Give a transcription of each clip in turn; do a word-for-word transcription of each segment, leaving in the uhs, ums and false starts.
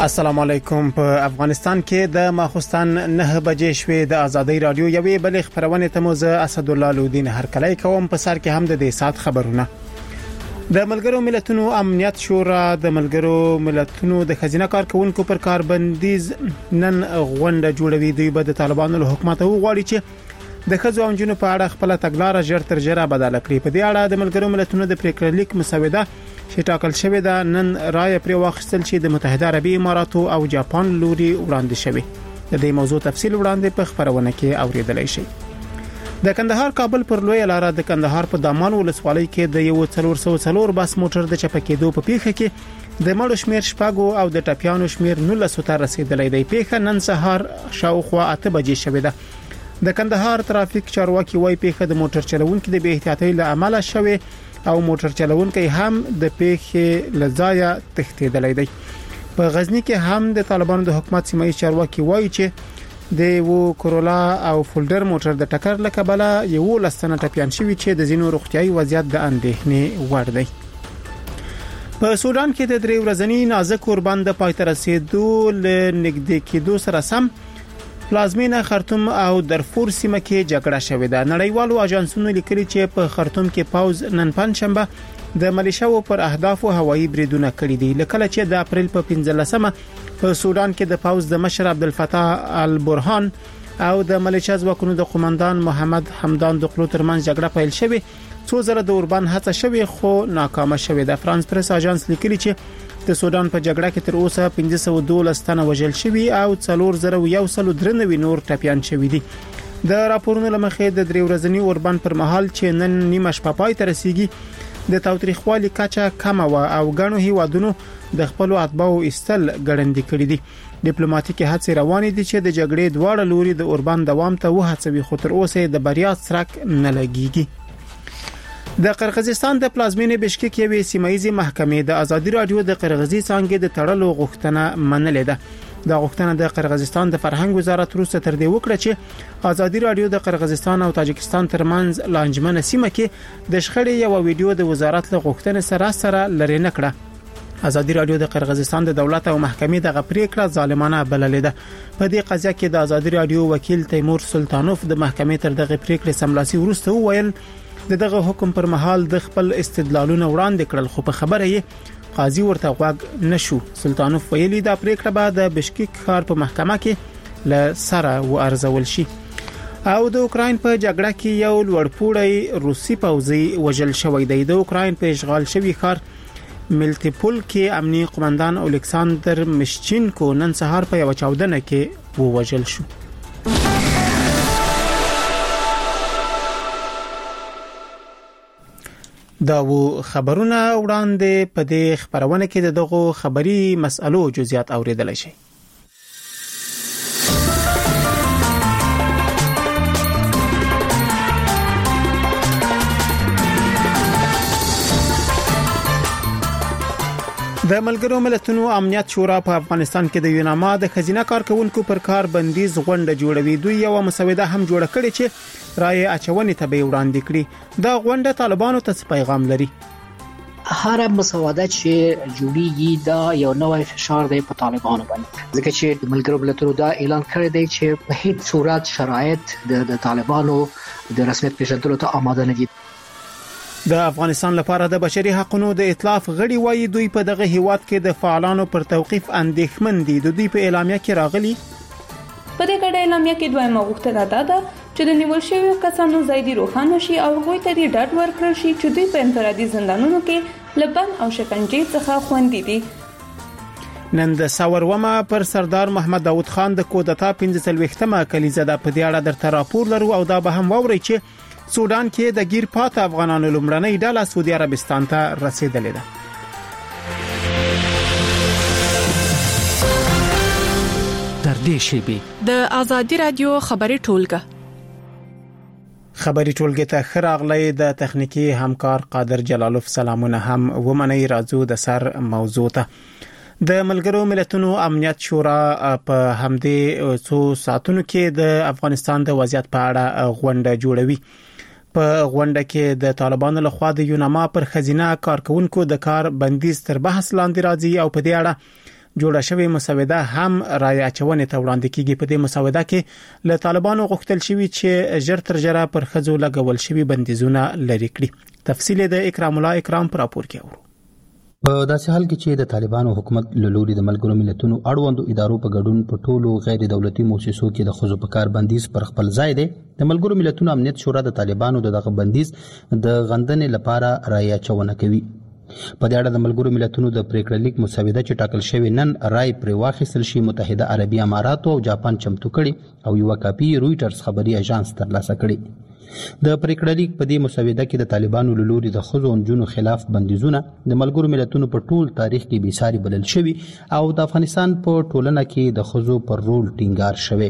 السلام علیکم. په افغانستان کې د ماخوستن نه بجې شوې د ازادي رادیو یوې بلې خبرونه ته مو زه اسدالله لودین هرکلی کوم. په سر کې هم د دې سات خبرونه. د ملګرو ملتونو امنیت شورا د ملګرو ملتونو د خزینه کارکونکو پر کاربندیز نن غونډه جوړوي. دوی به د طالبانو له حکومت وغواړي چې د خزو او جنونو په اړه خپل تګلارې ژر تر ژره بدله کړي. په دې اړه د ملګرو ملتونو د پریکړلیک مسوده چې ټاکل شوې ده نن رائے پر واخیستل چې د متحده عربی اماراتو او جاپان لوري وړاندې شوی. د دې موضوع تفصیل وړاندې په خبرونه کې اوریدلای شئ. د کندهار کابل پر لوی لار د کندهار په دامان ولسوالۍ کې د یو څلور سو څلور بس موټر د چپکېدو په پیښه کې د مړو شمیر شپږو او د ټپیانو شمیر نولس ته رسیدلی دی. پیښه نن سهار شاوخوا اته بجې شوې ده. د کندهار ترافیک چارواکي وايي پیښه د موټر چلوونکو د بې احتیاطۍ له امله شوې او موټر چلوونکي هم د پیښې لزایا تښتیدلی دی. په غزنی کې هم د طالبانو د حکومت سیمایي چارواکي وایي چې د وو کورولا او فولډر موټر د ټکر له کبله یو لسنه ټپیان شوی چې د زینو روغتيایي وضعیت د اندېښنې وړ دی. په سودان کې د درې ورځنی نازک اوربند د پای ته رسیدو ل نږدې کېدو سره سم پلازمینه خرطوم او درفور سیمه کې جګړه شوې ده. نړیوالو اژانسونو لیکلي چې په خرطوم کې پاوز نن پنځشنبه د ملیشیاو پر اهدافو هوایي بریدونه کړي دي. لکه چې د اپریل په پنځلسمه په سودان کې د پاوز د مشر عبدالفتاح البرهان او د ملیشیا ځواکونو د قومندان محمد حمدان دقلو ترمنځ جګړه پیل شوه. څو ځله د اوربند هڅه شوه خو ناکامه شوه. د فرانس پریس اژانس لیکلي چې د سودان په جګړه کې تر اوسه پنځه سوه دولس تنه وژل شوي او څلور زره یو سل درنوي نور ټپیان شوي دي. د راپورونو لمخې د درې ورځنی اوربند پر مهال چې نن نیمه شپه پای ته رسیږي د تاوتریخوالي کچه کمه و او غنو هیوادونو د خپل اتباعو استل ګړندې کړې دي. ډیپلوماټیکي هڅې روانې دي چې د جګړې دواړه لوري د اوربند دوام ته وهڅوي خو تر اوسه د بریا څرک نه لګيږي. د قرغیزستان د پلازمینې بشکک یوې سیمایي محکمې د ازادي رادیو د قرغیزي څنګه د تړلو غوښتنه منلې ده. د غوښتنه د قرغیزستان د فرهنګ وزارت روسه تر دې وکړه چې ازادي رادیو د قرغیزستان او تاجکستان ترمنځ لانجمنه سیمه کې د شخړې یو ویډیو د وزارت له غوښتنې سره سره لری نه کړه. ازادي رادیو د قرغیزستان د دولت او محکمې د غپریکړه ظالمانه بللې ده. په دې قضیه کې د ازادي رادیو وکیل تیمور سلطانوف د محکمې تر دغه پریکړې سملاسي ورسته وویل دغه حکم پر مهال د خپل استدلالونه وړاندې کړل خو په خبره یې قاضي ورته غوږ نشو. سلطانوف ویلي دا پریکړه به د بشکک ښار په محکمه کې ل سره وارزول شي. او د اوکراین په جګړه کې یو لوړپوړی روسي پوځي وژل شوی دی. د اوکراین په اشغال شوی ښار ملتیپول کې امنیتي قومندان الکساندر مشچینکو نن سهار په یو چاودنه کې ووژل شو. دا و خبرونه وړاندې په دې خبرونه کې دغه خبري مسألو جزئیات اوریدل شي. د ملګرو ملتونو امنیت شورا په افغانستان کې د یوناما د خزینه کارکونکو پر کار بندیز غونډه جوړوي. دوی یو مسوده هم جوړ کړي چې رائے اچونې ته به وړاندې کړي. دا غونډه طالبانو ته پیغام لري. هر مسوده چې جوړیږي دا یو نوې فشار دی په طالبانو باندې ځکه چې د ملګرو ملتونو دا اعلان کړی دی چې په هیڅ صورت شرایط د طالبانو د رسمیت پیژندلو ته آماده نه دي. د افغانستان لپاره د بشري حقوقو د ائتلاف غړي وایي دوی په دغه هیواد کې د فعالانو پر توقيف اندېښمن دي. د دوی په اعلامیه کې راغلي په دې ګډه اعلامیه کې دویمه غوښتنه ده ده چې د نیول شویو کسانو ځای روښانه شي او هغوی ته د ډاډ ورکړل شي چې دوی په انفرادي زندانونو کې لبن او شکنجې څخه خوندي دي. نن د ساورومه پر سردار محمد داود خان د کودتا پنځه څلوېښتمه کلیزه ده. په دې اړه درته راپور لرو او دا به هم واوري چې سودان کې د گیر پات افغانانو لمړنۍ ډله سعودي عربستان ته رسیدلې ده. در دې شیبي د ازادي رادیو خبري ټولګه خبري ټولګه ته خراغلې د تخنیکی همکار قادر جلالوف سلامونه هم ومني راځو د سر موضوع ته. د ملګرو ملتونو امنیت شورا په همدې څو ساعتونو کې د افغانستان د وضعیت په اړه غونډه جوړوي. په غونډه کې د طالبانو لخوا د یوناما پر خزینه کارکونکو د کار بندیز تر بحث لاندې راځي او په دې اړه جوړه شوې مسوده هم رای اچونې ته وړاندې کیږي. په دې مسوده کې له طالبانو غوښتل شوی چې ژر تر ژره پر خځو لګول شوی بندیزونه لري کړي. تفصیل د اکرام الله اکرام پر راپور کې اورو. په داسې حال کې چې د طالبانو حکومت له لوري د ملګرو ملتونو اړوندو ادارو په ګډون په ټولو غیر دولتي مؤسسو کې د خځو په کار بندیز پر خپل ځای دی، د ملګرو ملتونو امنیت شورا د طالبانو دغه بندیز د غندنې لپاره رای اچونه کوي. په دې اړه د ملګرو ملتونو د پریکړه لیک مسوده چې ټاکل شوی نن رای پر واخیستل شي متحده عربي امارات او جاپان چمتو کړي او یو کاپی رويټرز خبري اژانس ترلاسه کړي. د پریکړه لیک په دې مسوده کې د طالبانو له لوري د خځو او نجونو خلاف بندیزونه د ملګرو ملتونو په ټول تاریخ کې بېساري بلل شوی او د افغانستان په ټولنه کې د خځو پر رول ټینګار شوی.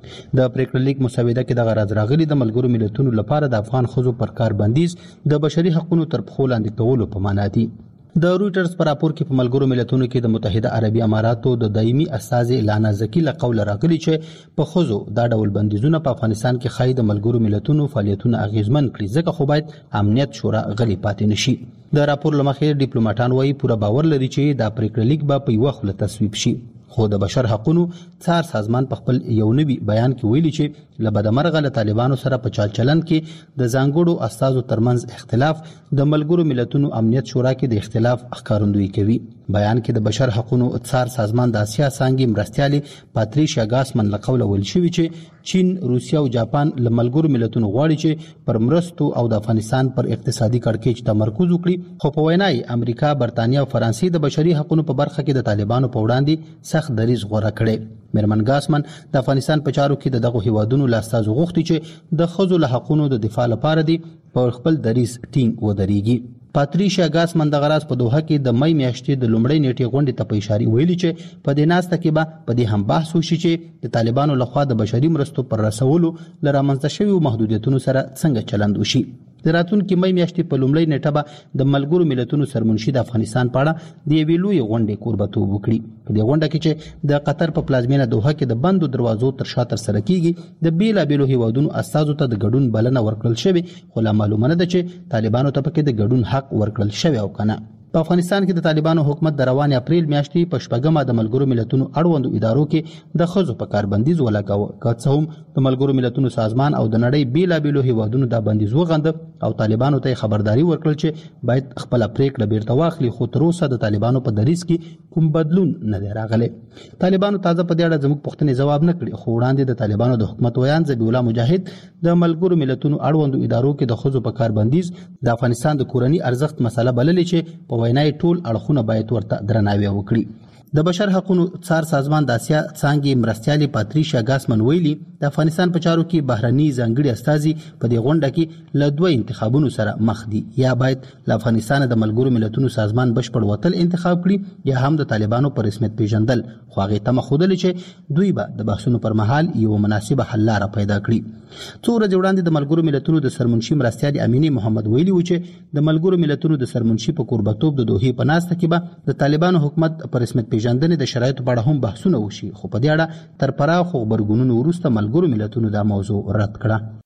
د پریکړه لیک مسوده کې د غرض راغلي د ملګرو ملتونو لپاره د افغان خځو پر کار بندیز د بشري حقوقو تر پښو لاندې کولو په معنا دی. د رويټرز پر راپور کې په ملګرو ملتونو کې د متحده عربي اماراتو د دایمي استاذ لانا زکی له قول راغلي چې په خځو دا ډول بندیزونه په افغانستان کې خای د ملګرو ملتونو فعالیتونه اغیزمن کړي، ځکه خو باید امنیت شورا غلي پاتې نشي. د راپور لمخې ډیپلوماټان وايي پوره باور لري چې دا پریکړه لیک به په یو وخت تصویب شي. خو د بشر حقوقو څار سازمان په خپل یو نوي بیان کې ویلي چې لبدمرغه له طالبانو سره په چال چلن کې د ځانګړو استازو ترمنځ اختلاف د ملګرو ملتونو امنیت شورا کې د اختلاف ښکارندویي کوي. بیان کې د بشر حقوقو څار سازمان د اسیا څانګې مرستيالي پاتریشیا ګاسمن له قوله ویل شوی چې چین، روسیا او جاپان له ملګرو ملتونو غواړي چې پر مرستو او د افغانستان پر اقتصادي کړکېچ تمرکز وکړي، خو په وینای امریکا، برتانیا او فرانسې د بشري حقوقو په برخه کې د طالبانو په وړاندې سخت دریځ غوړه کړي. میرمن ګاسمن د افغانستان په چارو کې دغه هیوادونو لاستازو غوښتي چې د خځو له حقوقو د دفاع لپاره دی په خپل دریځ ټینګ ودرېږي. پاتریشیا ګاسمن د غراس په دوحه کې د مې میاشتې د لومړۍ نیټې غونډې ته په اشاره ویلي چې په دې ناسته کې به په دې هم بحث وشي چې د طالبانو لخوا د بشري مرستو پر رسولو لپاره رامنځته شوی محدودیتونو سره څنګه چلند وشي. د راتلونکي مې میاشتې په لومړۍ نیټه به د ملګرو ملتونو سرمنشي د افغانستان په اړه د یوې لویې غونډې کوربتوب وکړي. په دې غونډه کې چې د قطر په پلازمینه دوحه کې د بندو دروازو تر شا ترسره کیږي د بیلابیلو هیوادونو استازو ته د ګډون بلنه ورکړل شوې، خو لا معلومه نه ده چې طالبانو ته پکې د ګډون حق ورکړل شوی او کنه. په افغانستان کې د طالبانو حکومت د روان اپریل میاشتې په شپږمه د ملګرو ملتونو اړوندو ادارو کې د خځو په کار بندیز ولګاوه، که څه هم د ملګرو ملتونو سازمان او د نړۍ بیلابیلو هیوادونو دا بندیز وغند او طالبانو ته خبرداري ورکړل چې باید خپل پریکړه بیرته واخلي، خو تر اوسه د طالبانو په دریځ کې کوم بدلون نه دی راغلی. طالبانو تازه په دې اړه زموږ پوښتنې جواب نه کړي، خو وړاندې د طالبانو د حکومت ویان ذبیح الله مجاهد د ملګرو ملتونو اړوندو ادارو کې د خځو په کار بندیز د افغانستان د کورنۍ ارزښت مسله بللې چې په وینای ټول اړخونه باید ورته درناوی وکړي. د بشر حقوقو څار سازمان د اسیا څانګې مرستيالي پاتریشیا ګاسمن ویلي د افغانستان په چارو کې بهرني ځانګړي استازي په دې غونډه کې له دوه انتخابونو سره مخ دي، یا باید له افغانستان د ملګرو ملتونو سازمان بشپړ وتل انتخاب کړي یا هم د طالبانو پر رسمیت پیژندل، خو هغه تمه خوده چې دوی به د بحثونو پر مهال یو مناسبه حل لاره پیدا کړي. څو ورځې وړاندې د ملګرو ملتونو د سرمنشي مرستيالي امینه محمد ویلي و چې د ملګرو ملتونو د سرمنشي په کوربتوب د دوحې په ناسته کې به د طالبانو حکومت پر رسمیت پیژندنې د شرایطو په اړه هم بحثونه وشي، خو په دې اړه تر پراخو خبرګونونو وروسته ملګرو ملتونو دا موضوع رد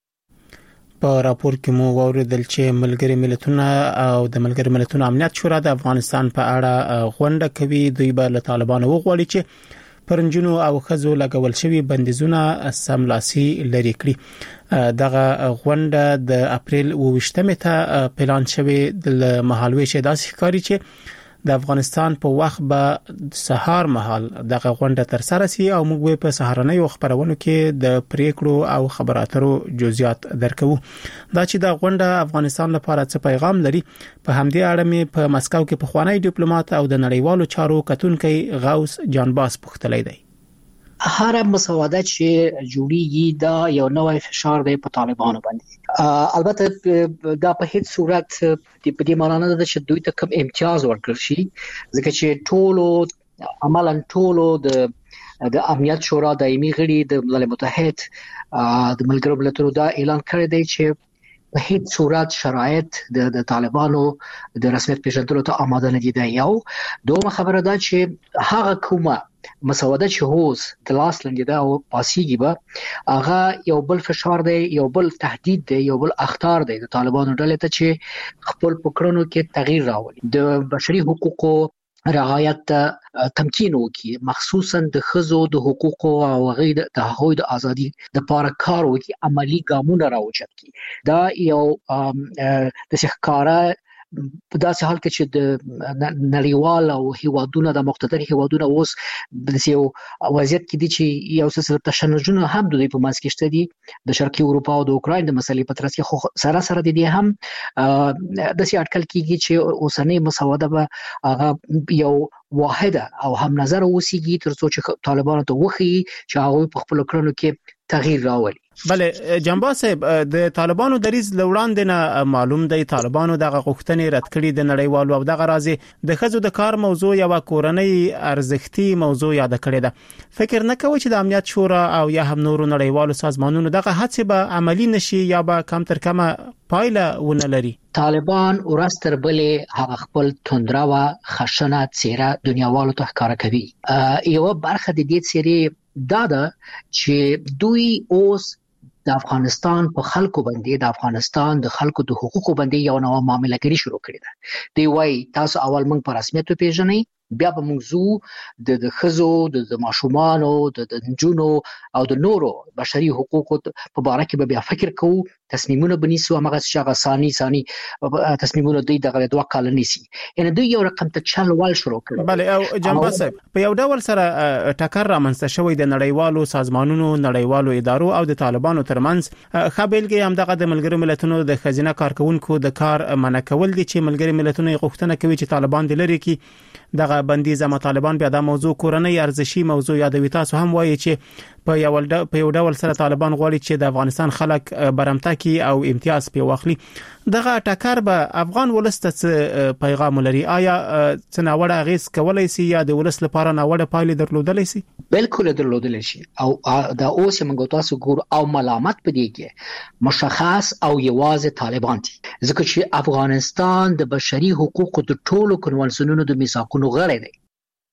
کړه. په راپور کې مو واوریدل چې ملګری ملتونه او د ملګری ملتونو امنیت شورا د افغانستان په اړه غونډه کوي. دوی به له طالبانو وغواړي چې پرنجونو او خزو لګول شوی بندیزونه سملاسي لري کړي. دغه غونډه د اپریل اوویشتمه ته پلان شوی د مهالوي شداسي ښکاری چې د افغانستان په وخت به سهار مهال دغه غونډه تر سره سي او موږ په سهارنۍ خبرونو کې د پریکړو او خبراتو جزئیات درکو. دا چې د غونډه افغانستان لپاره څه پیغام لري په همدې اړه مې په مسکو کې په خوانی ډیپلوماټ او د نړیوالو چارو کتونکي غوث جانباس پوښتلی دی. هر مسوده چې جوړیږي دا یو نوې فشار دی په طالبانو باندې. البته دا په هیڅ صورت د په دې معنی نه ده چې دوی ته کوم امتیاز ورکړل شي، ځکه چې ټولو عملاً ټولو د د امنیت شورا دایمي غړي د ملل متحد د ملګرو ملتونو دا اعلان کړی دی چې په هیڅ صورت شرایط د د طالبانو د رسمیت پیژندلو ته آماده نه دي. دا یو دومره خبره ده چې هغه کومه مسوده چې هوس د لاس لاندې دا او پاسيږي به هغه یو بل فشار دی، یو بل تهدید دی، یو بل اخطار دی د طالبانو ډلې ته چې خپل پکړونو کې تغییر راولي. د بشري حقوقو رعایت تمکین وکي، مخصوصا د خزو د حقوقو او غیر د هغوی د ازادي د لپاره کار وکي، عملی ګامونه راوچت کی. دا یو د ښکارا په داسې حال کې چې د نړیوال او هیوادونو د مقتدر هیوادونو اوس د یو وضعیت کې دي چې یو څه سره تشنجونه هم د دوی په منځ کې شته دي د شرقي اروپا او د اوکراین د مسلې په ترڅ کې خو سره سره د دې هم د سي اټکل کېږي چې اوسنۍ مسوده به هغه یو واحده او هم نظر اوسېږي ترڅو چې طالبانو ته وخی چې هغه په خپل کړنو کې تغییر راولي. بله جنبا صاحب د طالبانو دریز لوړاندې نه معلوم دی طالبانو دغه غوښتنې رد کړې د نړیوالو او دغه راځي د خزو د کار موضوع یا کورنۍ ارزښتي موضوع یاد کړې ده. فکر نه کوي چې د امنیت شورا او یا هم نورو نړیوالو سازمانونو دغه هڅې به عملی نشي یا به کم تر کمه پایله ونه لري. طالبان ورستر بلې هغه خپل توندراوه خشنه څیره دنیاوالو ته ښکارا کوي. یو برخه د دې څیرې دا ده چې دوی اوس د افغانستان په خلکو باندې د افغانستان د خلکو د حقوقو باندې یو نوې معاملګری شروع کړې ده. دی وايي تاسو اول موږ په رسمیت پیژنئ، بیا به موږ زو د د خزو د ماشومان او د جنونو او د نورو بشري حقوقو په اړه کې به بیا فکر کوو، تصمیمونه بنیسو، هغه څنګه ثاني ثاني تصمیمونه دوی دغه دوه کال نیسي. یعنی دوی یو رقم ته چل وال شروع کړ. بله او جنبا صاحب په یو ډول سره ټکر رامنځته شوی د نړیوالو سازمانونو، نړیوالو ادارو او د طالبانو ترمنځ. خابلګي هم دغه د ملګرو ملتونو د خزینه کارکونکو د کار منع کول دي چې ملګري ملتونو غوښتنه کوي چې طالبان د لری کې دغه بندیز ما طالبان بیا د موضوع کورنۍ ارزشي موضوع یادوي. تاسو هم وایي چې په یو ډول په یو ډول سره طالبان غواړي چې د افغانستان خلک برمته کی او امتیاز په واخلي. دغه ټکر به افغان ولست پیغام لري. آیا څناوړه غیس کولای شي یا د ولست لپاره ناوړه پایلې درلودلی شي؟ بالکل درلودلی شي. او دا اوس موږ تاسو ګور او ملامت پدې کې مشخص او یوازې طالبان دي، ځکه چې افغانستان د بشري حقوقو د ټولو کنوانسیونونو د میثاقونو غړی دی.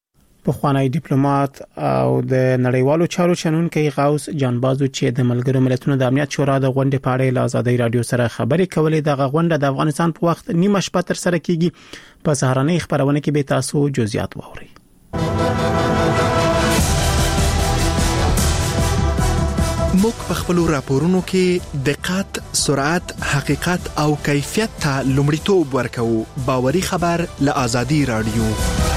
پخوانی ډیپلوماټ او د نړیوالو چارو چلونکي غوث جانبازو چې د ملګرو ملتونو د امنیت شورا د غونډې په اړه له آزادۍ رادیو سره خبرې کولې. د غونډه د افغانستان په وخت نیمه شپه تر سره کیږي. په سهارنۍ خبرونه کې به تاسو جزئیات واورئ. موږ په خپل راپورونو کې دقت، سرعت، حقیقت او کیفیت ته لومړیتوب ورکوو. باوري خبر له آزادۍ رادیو.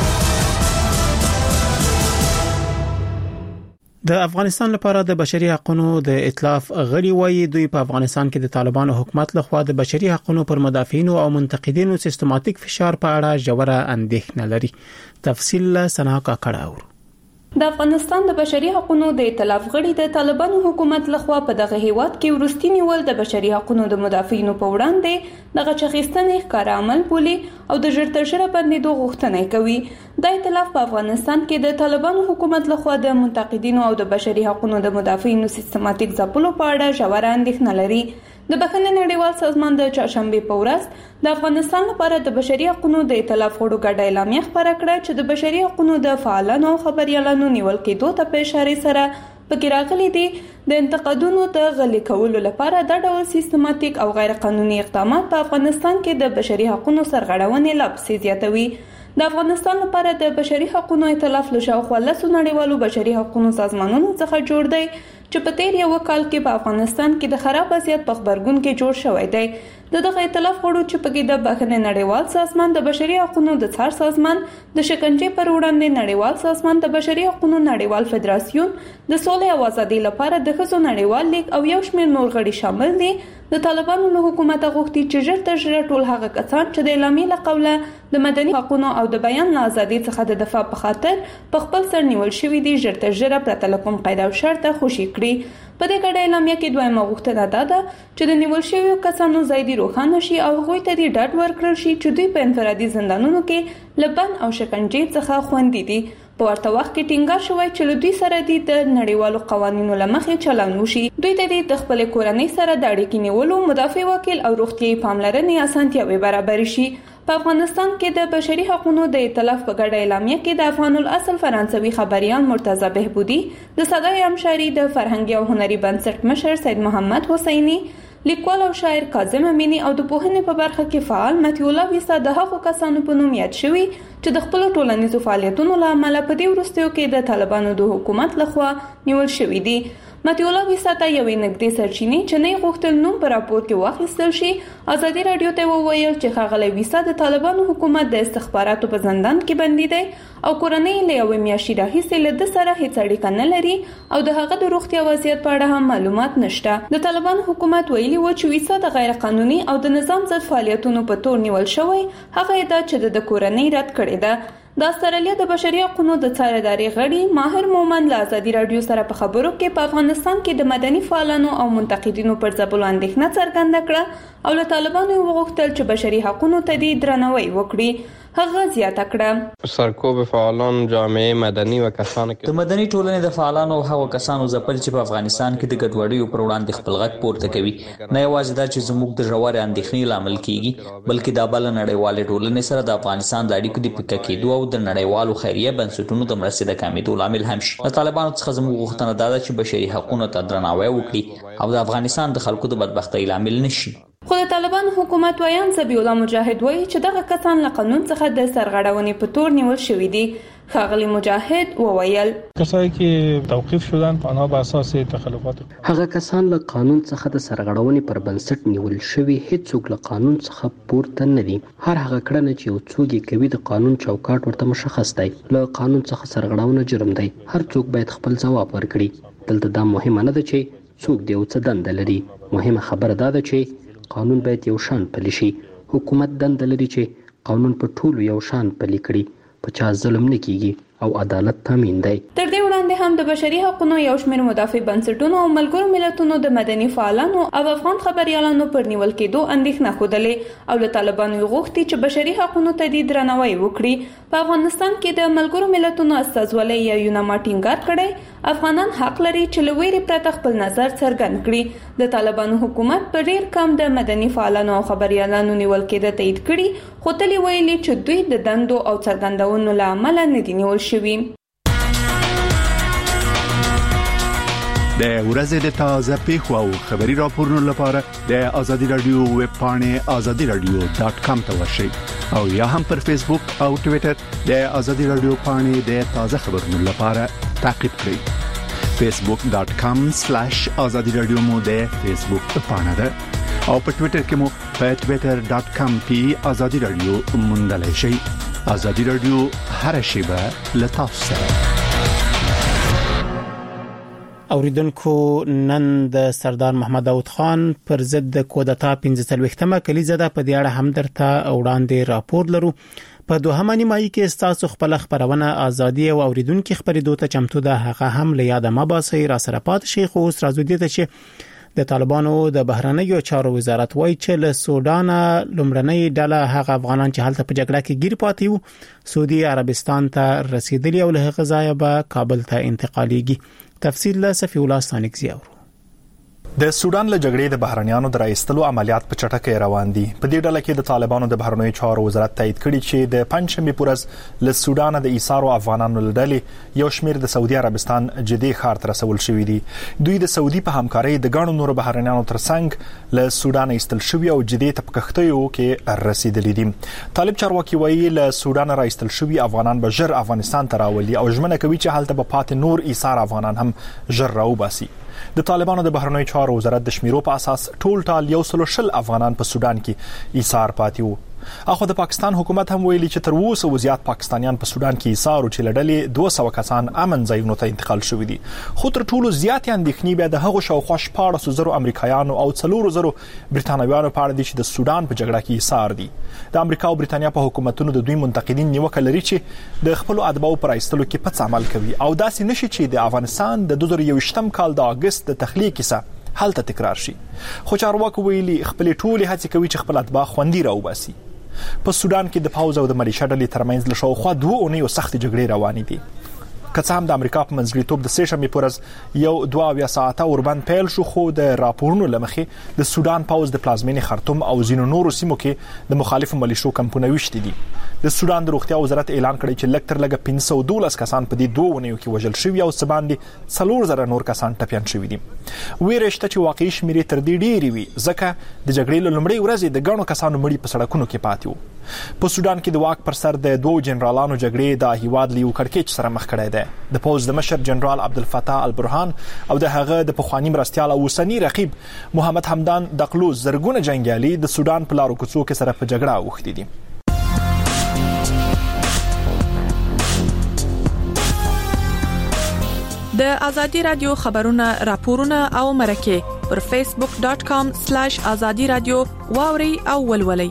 د افغانستان لپاره د بشري حقوقو د ائتلاف غړي وایي دوی په افغانستان کې د طالبانو حکومت لخوا د بشري حقوقو پر مدافعینو او منتقدینو سیستماتیک فشار په اړه جوړه اندېښنه لري. تفصیل سنا کا کړهور. د افغانستان د بشري حقوقو د ائتلاف غړي د طالبانو حکومت لخوا په دغه هیواد کې ورستي نیول د بشري حقوقو د مدافعینو په وړاندې دغه چخیستنې ښکار عمل بولي او د ژړترشره باندې دوه غوښتنې کوي. د ائتلاف په افغانستان کې د طالبانو حکومت لخوا د منتقدینو او د بشري حقوقو د مدافعینو سیستماتیک ځپلو په اړه ژوره اندېښنه لري. د بخښنې نړیوال سازمان د چهارشنبه په ورځ د افغانستان لپاره د بشري حقوقو د ائتلاف غړو ګډه اعلامیه خبره کړه چې د بشري حقوقو د فعالانو او خبريالانو نیول کېدو ته په اشاره سره پکې راغلي دي د انتقادونو د غلي کولو لپاره د ډول سیستماتیک او غیر قانوني اقدامات په افغانستان کې د بشري حقوقو سرغړونې لا پسې زیاتوي. د افغانستان لپاره د بشري حقوقو ائتلاف له شاوخوا لسو نړیوالو بشري حقوقو سازمانونو څخه جوړ دی چې په تیر یو کال کې په افغانستان کې د خراب وضعیت په خبرګون کې جوړ شوی دی. د دغه ائتلاف غړو چې پکې د بخښنې نړیوال سازمان، د بشري حقوقو د څار سازمان، د شکنجې پر وړاندې نړیوال سازمان، د بشري حقوقو نړیوال فدراسیون، د سولې او ازادۍ لپاره د ښځو نړیوال لیګ او یو شمېر نور غړي شامل دي. د طالبانو له حکومت غوښتي چې ژر تر ژره ټول هغه کسان چې د اعلامیې له قوله د مدني حقوقو او د بیان له ازادۍ څخه د دفاع په خاطر په خپل سر نیول شوي دي ژر تر ژره پرته له کوم قید او شرط خوشي کړي. په دې ګډه اعلامیه کې دویمه غوښتنه دا ده چې د نیول شویو کسانو ځای دې روښانه شي او هغوی ته دې ډاډ ورکړل شي چې دوی په انفرادي زندانونو کې له بند او شکنجې څخه خوندي دي. په ورته وخت کې ټینګار شوی چې له دوی سره دې د نړیوالو قوانینو له مخې چلند وشي. دوی ته دې د خپلې کورنۍ سره د اړیکې نیولو، مدافع وکیل او روغتیايي پاملرنې اسانتیاوې برابر شي. په افغانستان کې د بشري حقوقو د ائتلاف په ګډه اعلامیه کې د افغان الاصل فرانسوي خبريال مرتضی بهبودي، د صدای همشاري د فرهنګي او هنري بنسټ مشر سید محمد حسیني، لیکوال او شاعر کاظم امینی او د پوهنې په برخه کې فعال متي الله ویسا د هغو کسانو په نوم یاد شوی چې د خپل ټولنیزو فعالیتونو له امله په دې وروستیو کې د طالبانو د حکومت لخوا نیول شوی دي. متي الله ویسا ته یوې نږدې سرچینې چې نه غوښتل نوم په راپور کې واخیستل شي ازادي رادیو ته وویل چې ښاغلی ویسا د طالبانو حکومت د استخباراتو په زندان کې بندي دی او کورنۍ له یوې میاشتې راهیسې له ده سره هیڅ اړیکه نه لري او د هغه د روغتیا وضعیت په اړه هم معلومات نشته. د طالبانو حکومت ویلي و چې ویسا د غیر قانوني او د نظام ضد فعالیتونو په تور نیول شوی، هغه ادعا چې د کورنۍ رد کړې ده. د استرالیا د بشري حقوقو د څارندوی غړي ماهر مومن له ازادي رادیو سره په خبرو کې په افغانستان کې د مدني فعالانو او منتقدینو پر ځپلو اندېښنه څرګنده کړه او له طالبانو وغوښتل چې بشري حقوقو ته د درناوی وکړي. هغه زیاته کړه سرکوب فعالان جامعه مدني و کسانو کې د مدني ټولنې د فعالانو او هغو کسانو ځپل چې په افغانستان کې د ګډوډیو پر وړاندې خپل غږ پورته کوي نه یوازې دا چې زموږ د ژورې اندېښنې لامل کیږي بلکې د بل نړیوال ټولنې سره د افغانستان د اړیکو د پکې کېدو او د نړیوالو خیریه بنسټونو د مرستې د کمیدو لامل هم شي. د طالبانو څخه زموږ غوښتنه دا ده چې بشري حقوقو ته درناوی وکړي او د افغانستان د خلکو د بدبختۍ لامل نشي. خو د طالبانو حکومت ویان ذبیح الله مجاهد وایي چې دغه کسان له قانون څخه د سرغړونې په تور نیول شوي دي. ښاغلی مجاهد وویل کسایی که توقیف شدن آنها به اساس تخلفات هغه کسان له قانون څخه د سرغړونې پر بنسټ نیول شوي هیڅوک له قانون څخه پورته نه دي. هر هغه کړنه چې یو څوک یې کوي د قانون چوکاټ ورته مشخص دی. له قانون څخه سرغړونه جرم دی. هر څوک باید خپل ځواب ورکړي. دلته دا مهمه نه ده چې څوک د یو څه دنده لري. مهمه خبره دا ده چې قانون باید یو شان پلی شي. حکومت دنده لري چې قانون په ټولو یو شان پلی کړي. په چا ظلم نه کیږي او عدالت تامین دی. تر دې وړاندې هم د بشري حقوقو یو شمېر مدافع بنسټونو او ملګرو ملتونو د مدني فعالانو او افغان خبريالانو پر نیول کېدو اندېښنه ښودلې او له طالبانو غوښتي چې بشري حقوقو ته د درناوی وکړي. په افغانستان کې د ملګرو ملتونو استازولۍ یا یوناما ټینګار کړی افغانان حق لري چې له ویرې پرته خپل نظر څرګند کړي. د طالبانو حکومت په ډیر کم د مدني فعالانو او خبريالانو نیول کېده تایید کړي خو تل ویلي چې دوی د دندو او څرګندونو له امله نه دي نیول شوي. د ورځې د تازه پیښو او خبري راپورونو لپاره د آزادي رادیو ویب پاڼې آزادي رادیو ډاټ کام ته ورشئ او یا هم پر فیسبوک او ټوئیټر د آزادي رادیو پاڼې د تازه خبرونو لپاره تعقیب کړئ. فیسبوک ډاټ کام سلیش آزادي رادیو مو د فیسبوک پاڼه ده او په ټوئیټر کې مو په ټوئیټر ډاټ کام پی آزادي رادیو موندلای شئ. آزادي رادیو هر شیبه له تاسو سره. اوریدونکو نن د سردار محمد داود خان پر ضد د کودتا پنځه څلوېښتمه کلیزه ده په دې اړه هم درته وړاندې راپور لرو. په دوهمه نیمایي کې ستاسو خپل خبرونه ازادي او اوریدونکو خبرېدو ته چمتو ده هغه هم له یاده ما باسي را سره پات شیخ اوس راځو دي ته چې د طالبانو د بهرنیو چارو وزارت وایي چې له سودان لومړنۍ ډله هغه افغانان چې حالت په جګړه کې گیر پاتې وو سعودي عربستان ته رسیدلی او له هغه ځایه به کابل ته انتقالیږي. تفصیل له صفی الله ستانکزی اورو. د سودان له جګړې د بهرنیانو د راایستلو عملیات په چټکۍ روان دي. په دې ډله کې د طالبانو د بهرنیو چارو وزارت تایید کړي چې د پنځشنبه پورز له سودان د ایثار او افغانانو لړلې یو شمېر د سعودي عربستان جدي ښار ته رسول شوی دي. دوی د سعودي په همکارۍ د ګڼو نورو بهرنیانو ترڅنګ له سودان ایستل شوی او جدي تپکښتیو کې رسیدلي دي. طالب چارواکي وایي له سودان راایستل شوی افغانان به ژر افغانستان ته راولي او ژمنه کوي چې هلته به پاتې نور ایثار افغانان هم ژر راوباسي. د طالبانو د بهرنیو چارو وزارت د شمیرو په اساس ټول ټال یو سل شل افغانان په سودان کې ایثار پاتې وو. اخو د پاکستان حکومت هم ویلي چې تر اوسه وزیات پاکستانیان په سودان کې ایثار او چې لړلې دوه سوه کسان امن ځایونو ته انتقال شوي دي. خو تر ټولو زیاتې اندېښنې بیا د هغو شاوخوا شپاړسو زرو امریکایانو او څلورو زرو برتانویانو په اړه دي چې د سودان په جګړه کې ایثار دي. د امریکا او برتانیا په حکومتونو د دوی منتقدین نیوکه لري چې د خپل اتباعو پر ایستلو کې پڅ عمل کوي او داسې نشي چې د افغانستان د دوه زره یوویشتم کال د اگست د تخلیق کیسه هلته تکرار شي. خو چارواکو ویلي خپل ټولې هڅې کوي چې خپل اتباع خوندي راوباسي. په سودان کې د پاوز او د ملیشیا ډلې ترمنځ له شاوخوا دوه اونیو سخت جګړې روانې دي. که څه هم د امریکا په منځګړیتوب د سه شنبې پورز یو دوه اویا ساعته اوربند پیل شو، خو د راپورونو له مخې د سودان پوځ د پلازمینې خرطوم او ځینو نورو سیمو کې د مخالفو ملیشو کمپونه ویشتي دي. د سودان د روغتیا وزارت اعلان کړی چې لږ تر لږه پنځه سوه دولس کسان په دې دوه اونیو کې وژل شوي او څه باندې څلور زره نور کسان ټپیان شوي دي. ویره شته چې واقعي شمیرې تر دې ډېرې وي، ځکه د جګړې له لومړۍ ورځې د ګڼو کسانو مړي په سړکونو کې پاتې وو. په سودان کې د واک پر سر د دوو جنرالانو جګړې د هیواد له یو کړکېچ سره مخ کړی دی. د پوځ د مشر جنرال عبدالفتاح البرهان او د هغه د پخواني مرستیال او اوسني رقیب محمد حمدان دقلو زرګونه جنګیالي د سودان په لارو کوڅو کې سره په جګړه اوښتي دي. د ازادي رادیو خبرونه، راپورونه او مرکه پر فیسبوک ډاٹ کام سلیش ازادي رادیو واوري او ولولي.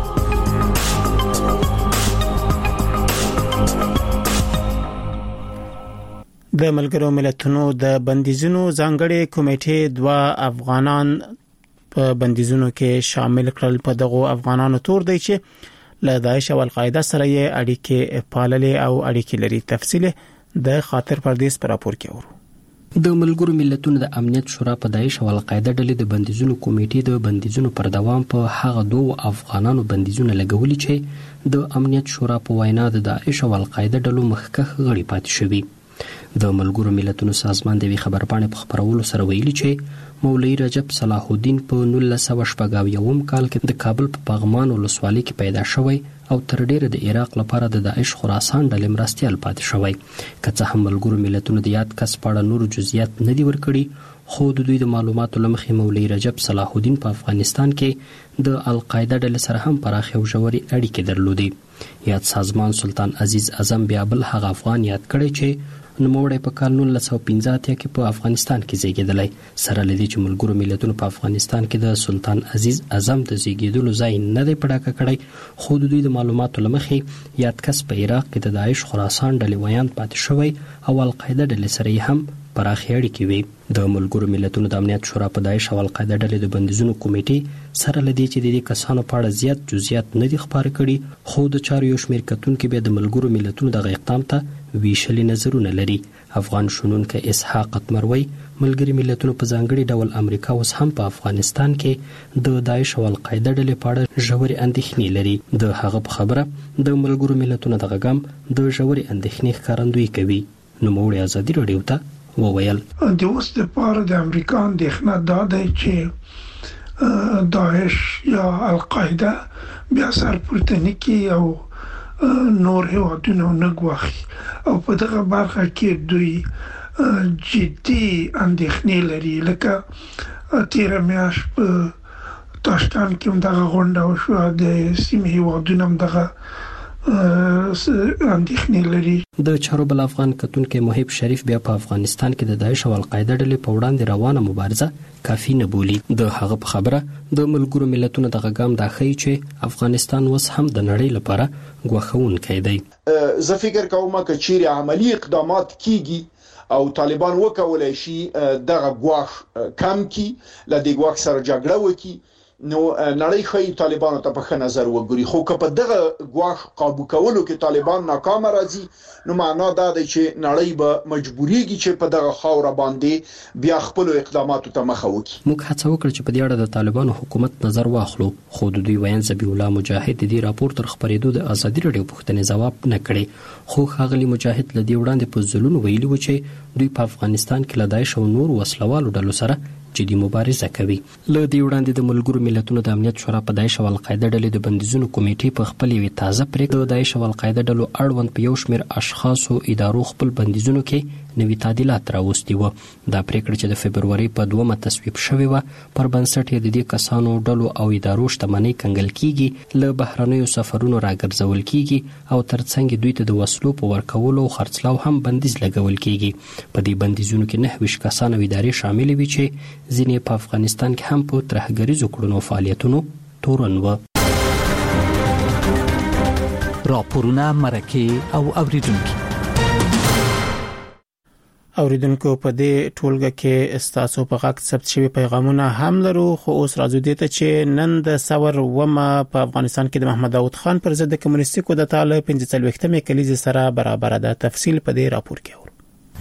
د ملګرو ملتونو د بندیزونو ځانګړي کمیټې دوا افغانان په بندیزونو کې شامل کړل. په دغه افغانانو تور دی چې له داعش او القاعده سره یې اړیکې پاللې او اړیکې لري. تفصیل د خاطر پردیس پر راپور کې ورو. د ملګرو ملتونو د امنیت شورا په داعش او القاعده ډلې د بندیزونو کمیټې د بندیزونو پر دوام په هغه دوه افغانانو بندیزونه لګولي چې د امنیت شورا په وینا د داعش او القاعده ډلو مخکخ غړي پاتې شوي. د ملګرو ملتونو سازمان د خبرپاڼې په خبرولو سره ویلي چې مولوی رجب صلاح الدین په نولس سوه شپږ اویایم کال کې د کابل په پغمان ولسوالۍ کې پیدا شوی او تر ډیره د عراق لپاره د داعش خراسان ډلې مرستیال پاتې شوی. که څه هم ملګرو ملتونو د یاد کس په اړه نور جزئیات نه دي ورکړي، خو د دوی د معلوماتو لمخې مولوی رجب صلاح الدین په افغانستان کې د القاعده ډلې سره هم پراخ او ژورې اړیکې درلودې. یاد سازمان سلطان عزیز اعظم بیا بل هغه افغان یاد کړی چې نوموړی په کال نولس سوه پنځه اتیا کې په افغانستان کې زیږیدلی. سره لدی چې ملګرو ملتونو په افغانستان کې د سلطان عزیز اعظم د زیږیدلو ځای نه دی پړاکه کړی، خو د دوی د معلوماتو لمخې یاد کس په عراق کې د داعش خراسان ډلې ویان پاتې شوی او القاعده ډلې سره هم پراخې اړیکې وي. د ملګرو ملتونو د امنیت شورا په داعش او القاعده ډلې د بندیزونو کمیټې سره لدی چې د دې کسانو په اړه زیات جزئیات نه دي خبر کړي، خو د چارو یو شمېر کتونکو به د ملګرو ملتونو د اقدام ته ویشلي نظرونه لري. افغان شنونکو اسحاق اتمروي ملګري ملتونو په ځانګړي ډول امریکا اوس هم په افغانستان کې د داعش او القاعده ډلې په اړه ژورې اندېښنې لري. د هغه په خبره د ملګرو ملتونو د غږم د ژورې اندېښنې ښکارندویي کوي. نوموړی ازادي رادیو ته وویل د اوس لپاره د امریکا اندېښنه دا ده چې داعش یا القاعده بیا سرپورته نکي او نور هیوادونه نه ګواخي، او په دغه برخه کې دوی جدي اندېښنې لري. لکه تیره میاشت په تاشکند کې هم دغه غونډه وشوه، د سیمې هیوادونه هم دغه اندېښنې لري. د چارو بل افغان کتونکو محب شریف بیا په افغانستان کې د داعش او القاعده ډلې په وړاندې روانه مبارزه کافي نه بولي. د هغه په خبره د ملګرو ملتونو د غږام د اخی چې افغانستان اوس هم د نړۍ لپاره غوښونکی دی. زه فکر کوم چې چیرې عملی اقدامات کیږي او طالبان وکولای شي دغه غواخ کم کی لدی غواخ سره جګړه وکړي، نو نړۍ خو طالبانو ته په ښه نظر وګوري. خو که په دغه غواخ قابو کولو کې طالبان ناکام راځي، نو معنا دا دی چې نړۍ به مجبوريږي چې په دغه خاور باندې بیا خپل اقداماتو ته مخه وکړي. موږ هڅه وکړه چې په دې اړه د طالبانو حکومت نظر واخلو، خو د دوی ویان ذبیح الله مجاهد د راپور تر خبرېدو د ازادي رادیو پوښتنې ځواب نه کړي. خو ښاغلي مجاهد لدی وړاندې په ځلونو ویلي و چې دوی په افغانستان کې له داعش او نور وسلوالو ډلو سره جدي مبارزه کوي. له دې وړاندې د ملګرو ملتونو د امنیت شورا په داعش او القاعده ډلې د بندیزونو کمیټې په خپل یوه تازه پریکړه د داعش او القاعده ډلو اړوند په یو شمېر اشخاصو ادارو خپل بندیزونو کې نوي تعدیلات راوستي وو. دا پریکړه چې د فبرवरी په دومه تصویب شوې و پر بنسټ یې د دې کسانو ډلو او ادارو شتمنۍ کنګل کیږي، له بهرنیو سفرونو راګرځول کیږي او ترڅنګ دوی ته د وسلو په ورکولو او خرڅلاو هم بندیز لګول کیږي. په دې بندیزونو کې نه ویش کسان او ادارې شامل وي چې ځینې په افغانستان کې هم په ترهګریزو کړنو فعالیتونو تورن و. راپورونه مرکه او اوریدونکو اوریدونکو په دې ټولګه کې استاسو په غږ ثبت شوی پیغامونه هم لرو، خو اوس راځو دې ته چې نن د ثور ومه په افغانستان کې د محمد داود خان پر ضد کمونیستي کودتا له پنځه څلوېښتمې کلیزې سره برابر ده. تفصیل په دې راپور کې اورو.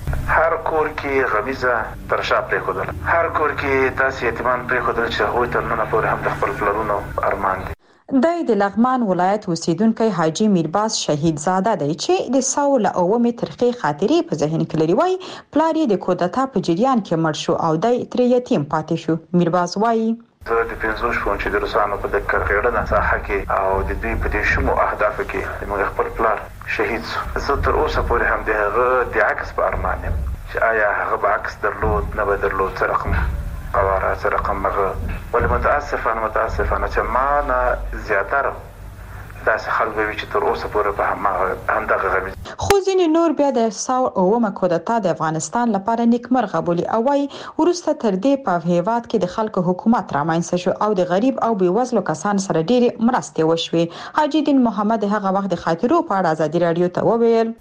هر کور کې غمیزه تر شا پرې خودل، هر کور کې تاسو یتیمان پرې خودل چې هغوی تر نن پورې هم د خپل پلرونو ارمان دي. د لغمان ولایت اوسیدونکو حاجی میرباز شهید زاده دی چې د ساول اومه ترخی خاطرې په ذهن کې لري. وای پلار یې د کودتا په جریان کې مړ شو او د تر یتیم پاتې شو. میرباز وای زه د پنځو شپو چې د روسانو په دغه کړهړه ساحه کې او د دوی په دې شمو اهداف کې موږ خپل پلار شهید شو. زه تر اوسه پورې هم دغه د عکس په ارمان یم چې آیا هغه به عکس درلود نه به درلود څه رقم قواره څه رقم هغه ولې متاسفانه متاسفانه چې ما نه زیاتره داسې خلک وي چې تر اوسه پورې په هم همدغه غمیز. خو ځینې نور بیا د ساو اومه کودتا د افغانستان لپاره نیکمرغه بولي او وايي وروسته تر دې په هیواد کې د خلکو حکومت رامنځته شو او د غریب او بیوزلو کسان سره ډېری مرستې وشوي. حاجی دین محمد هغه وخت د خاطرو په اړه ازادي رادیو ته وویل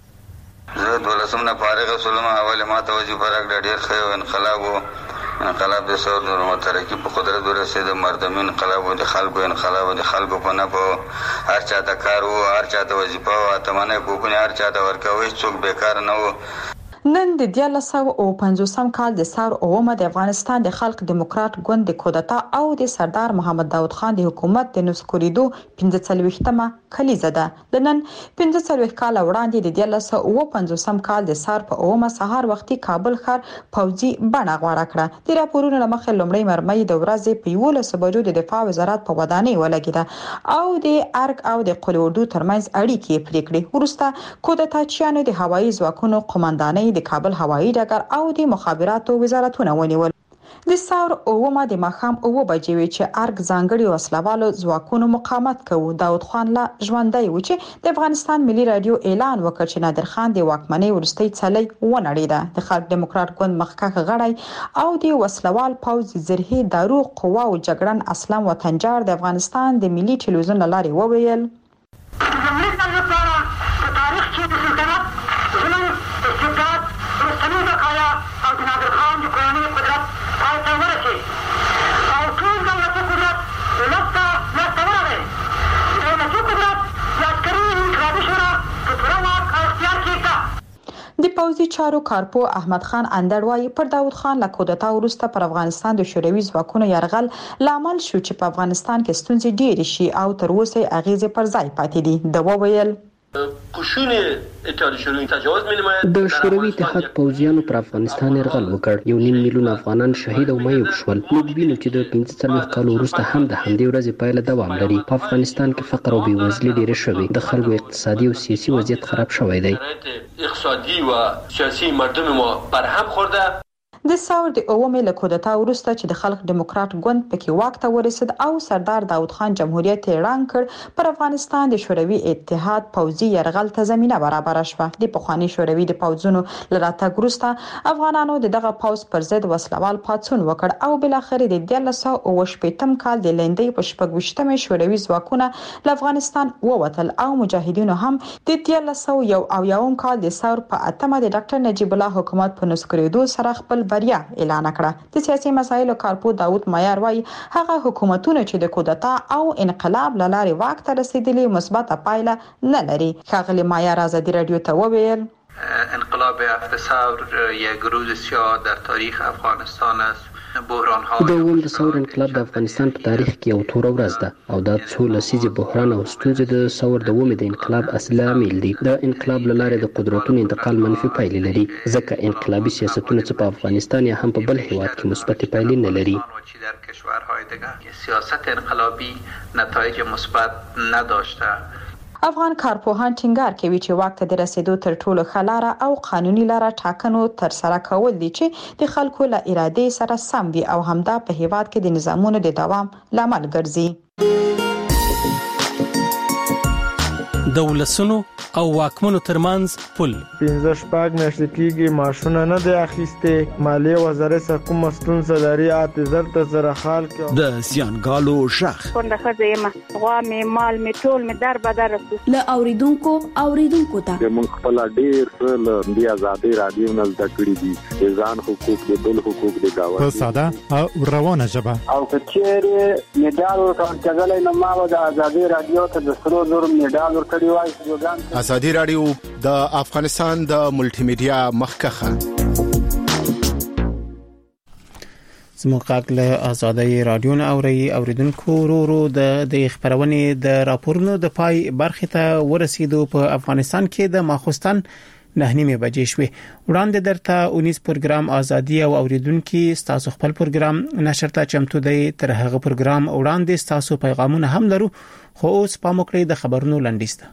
زه دولسم نه فارغ شوم. اول ما ته وظیفه راکړه، ډېر ښه انقلاب و. انقلاب د سعود مترقی په قدرت ورسېد، مردم انقلاب د خلکو انقلاب د خلکو په نه په هر چا ته کار وو، هر چا ته وظیفه او اتمنه کوپنه هر چا ته ورکوي، څوک بیکار نه وو. نن د دیارلس سوه او پنځوسم کال د سار اومه د افغانستان د خلق دیموکرات ګوند د کودتا او د سردار محمد داود خان د حکومت د نسکوریدو پنځه څلوېښتمه کلیزه ده. د نن پنځه څلوېښت کال وړاندې د دیارلس سوه او پنځوسم کال د سار په اومه سهار وختي کابل ښار پوځي بڼه غوړه کړه. د راپورونو لمخې لومړی مرمۍ د ورځې په یولس بجو د دفاع وزارت په ودانۍ ولګیده او د ارګ او د قلعه‌دو ترمنځ اړیکې پرې کړې. وروسته کودتاچیانو د هوایي ځواکونو قومندانۍ د کابل هوایي ډګر او د مخابراتو وزارتونه ونیول. د ساور اومه د ماښام اوه بجې وی چې ارګ ځانګړي وسلوالو ځواکونو مقاومت کوي. داود خان لا ژوندۍ و چې د افغانستان ملي رادیو اعلان وکړ چې نادر خان د واکمنۍ وروستۍ څلې ونړېده. د خلق دیموکرات ګوند مخکښ غړی او د وسلوال پوځ زرهي دارو قوا او جګړن اسلام وطنجار د افغانستان د ملي ټلویزیون لارې وویل د پوځي چارو کارپو احمد خان اندړوای پر داود خان له کودتا وروسته پر افغانستان د شوروي ځواکونو یرغل لامل شو چې په افغانستان کې ستونزې ډېرې شي او تر اوسه اغیزې پر ځای پاتې دي. د وویل د شوروي اتحاد پوځیانو پر افغانستان یرغل وکړ. یو نیم میلیون افغانان شهید او معیوب شول. موږ وینو چې د پنځه څلوېښت کال وروسته هم د همدې ورځې پایله دوام لري. په افغانستان کې فقر او بېوزلي ډېره شوې. د خلکو اقتصادي او سیاسي وضعیت خراب شوی دی. اقتصادي و سیاسي مردم ما برهم خورده. د ساور د اومه له کودتا وروسته چې د خلق دیموکرات ګوند پکې واک ته ورسید او سردار داود خان جمهوریت اعلان کړ، پر افغانستان د شوروي اتحاد پوځي یرغل ته زمينه برابر شوه. د پخوانی شوروي د پوځونو لراتګ وروسته افغانانو دغه پوځ پر ضد وسلوال پاڅون وکړ او بل اخر د دیارلس سوه او شپږم کال د لندۍ په شپږویشتمه شوروي ځواکونه له افغانستان ووتل او مجاهدینو هم د دیارلس سوه یو او یوم کال د ساور په اتمه د ډاکټر نجیب الله حکومت په نسکوریدو سره خپل بریا اعلان کړه. د سیاسي مسایلو کارپو داود مایار وايي هغه حکومتونه چې د کودتا او انقلاب لاره واک ته رسیدلي مثبت پایله نه لري. ښاغلي مایار ازادي رادیو ته وویل انقلاب هفت ثور یک روز سیاه در تاریخ افغانستان است. بحران ها د اووم د ثور انقلاب د افغانستان په تاریخ کې یو تور ورځ ده او دا څو لسیزې بحران او ستونزې د ثور د اوومې د انقلاب اصلي عامل دي. د انقلاب له لارې د قدرتونو انتقال منفي پایلې لري، ځکه انقلابي سیاستونه چې په افغانستان یا هم په بل هیواد کې مثبت پایلې نه لري. در کشورهای دیگر سیاست انقلابی نتایج مثبت نداشته. افغان کارپوهان ټینګار کوي چې واک ته د رسیدو تر ټولو ښه لاره او قانوني لاره ټاکنو تر سره کول دي چې د خلکو له ارادې سره سم وي او همدا په هیواد کې د نظامونو د دوام لامل ګرځي. د ولسونو او واکمنو ترمنځ پل پنځه شپږ میاشتې کېږي ماشونه نه دی اخیستې. مالیې وزارت څخه کومه ستونزه لري اته زر ته زره خال کې د زیانګالو شخ کونډه ښځه یم، غوا مې مال مې ټول مې در بدر رسو. له اوریدونکو اوریدونکو ته موږ خپل ډېر څه له دې ازادي رادیو نه زده کړي دي. د ځان حقوق د بل حقوق د گاونډي په ساده او روانه ژبه او کچېره میډال ورکړل کېږي. نو ما د ازادي رادیو ته د سرو زر میډال ورکړی وای. ازادي رادیو د افغانستان د ملټي میډیا مخکخه زموږ غږ له آزادۍ رادیو نه اوري اوریدونکو ورو د د خبرونې د راپورونو د پای برخه ته ورسېدو. په افغانستان کې د ماخوستن نه نیمه بجې شوې. وړاندې درته اونیس پروګرام ازادي او اوریدونکو ستاسو خپل پروګرام نشر ته چمتو دی. تر هغه پروګرام وړاندې ستاسو پیغامونه هم لرو، خو اوس پام وکړئ د خبرونو لنډیسته.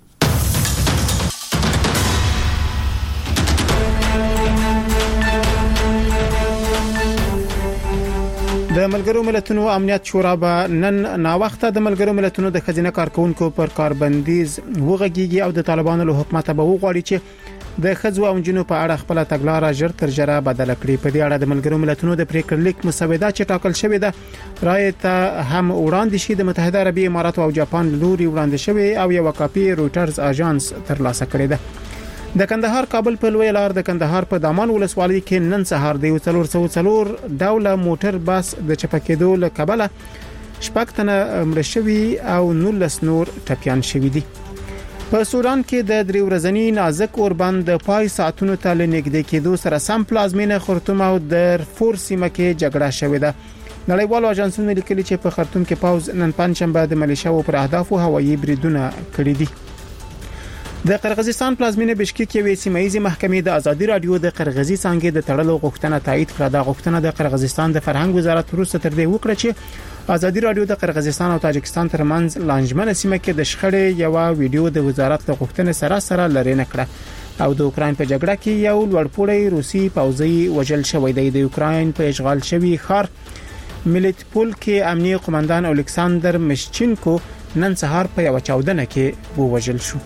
د ملګرو ملتونو امنیت شورا به نن نا وخته د ملګرو ملتونو د خزینه کارکونکو پر کاربندیز وغږیږي او د طالبانو له حکومت به وغواړي چې د خزو او جنو په اړه خپل تګلارې ژر تر ژره بدل کړي. په دې اړه د ملګرو ملتونو د پریکړه لیک مسوده چې ټاکل شوې ده رائے ته هم وړاندې شي. د متحده عربی امارات او جاپان لوري وړاندې شوې او یو کاپی رويټرز اژانس ترلاسه کړې ده. د کندهار کابل په لوی لار د کندهار په دامان ولسوالۍ کې نن سهار د څلور سوه څلور ډوله موټر بس د چپکېدو له کبله شپږ تنه مړه شوي او نولس نور ټپيان شوي دي. په سودان کې د درې ورځنی نازک اوربند د پای ساعتونو ته لنګدې کېدو سره سم پلازمینه خرطوم او د فورسیمه کې جګړه شوې ده. نړیوالو اژانسونو لیکلي چې په خرطوم کې پاوز نن پنځشنبه د ملیشیاو پر اهدافو هوایي بریدونه کړي دي. د قرغیزستان پلازمینه بشکیک کې سیمایي محکمې د ازادي رادیو د قرغیزي څنګه د تړلو غوښتنه تایید کړه. د غوښتنه د قرغیزستان د فرهنګ وزارت وروسته تر دې وکړه چې ازادي رادیو د قرغیزستان او تاجکستان ترمنځ لانجمنه سیمه کې د شخړې یو ویډیو د وزارت له غوښتنې سره سره لري نه کړه او د اوکرين په جګړه کې یو لوړپوړی روسي پوځي وژل شوی دی. د اوکرين په اشغال شوی خار ملیټپول کې امنیه قومندان الکساندر مشچینکو نن سهار په یو چاودنه کې ووژل شو.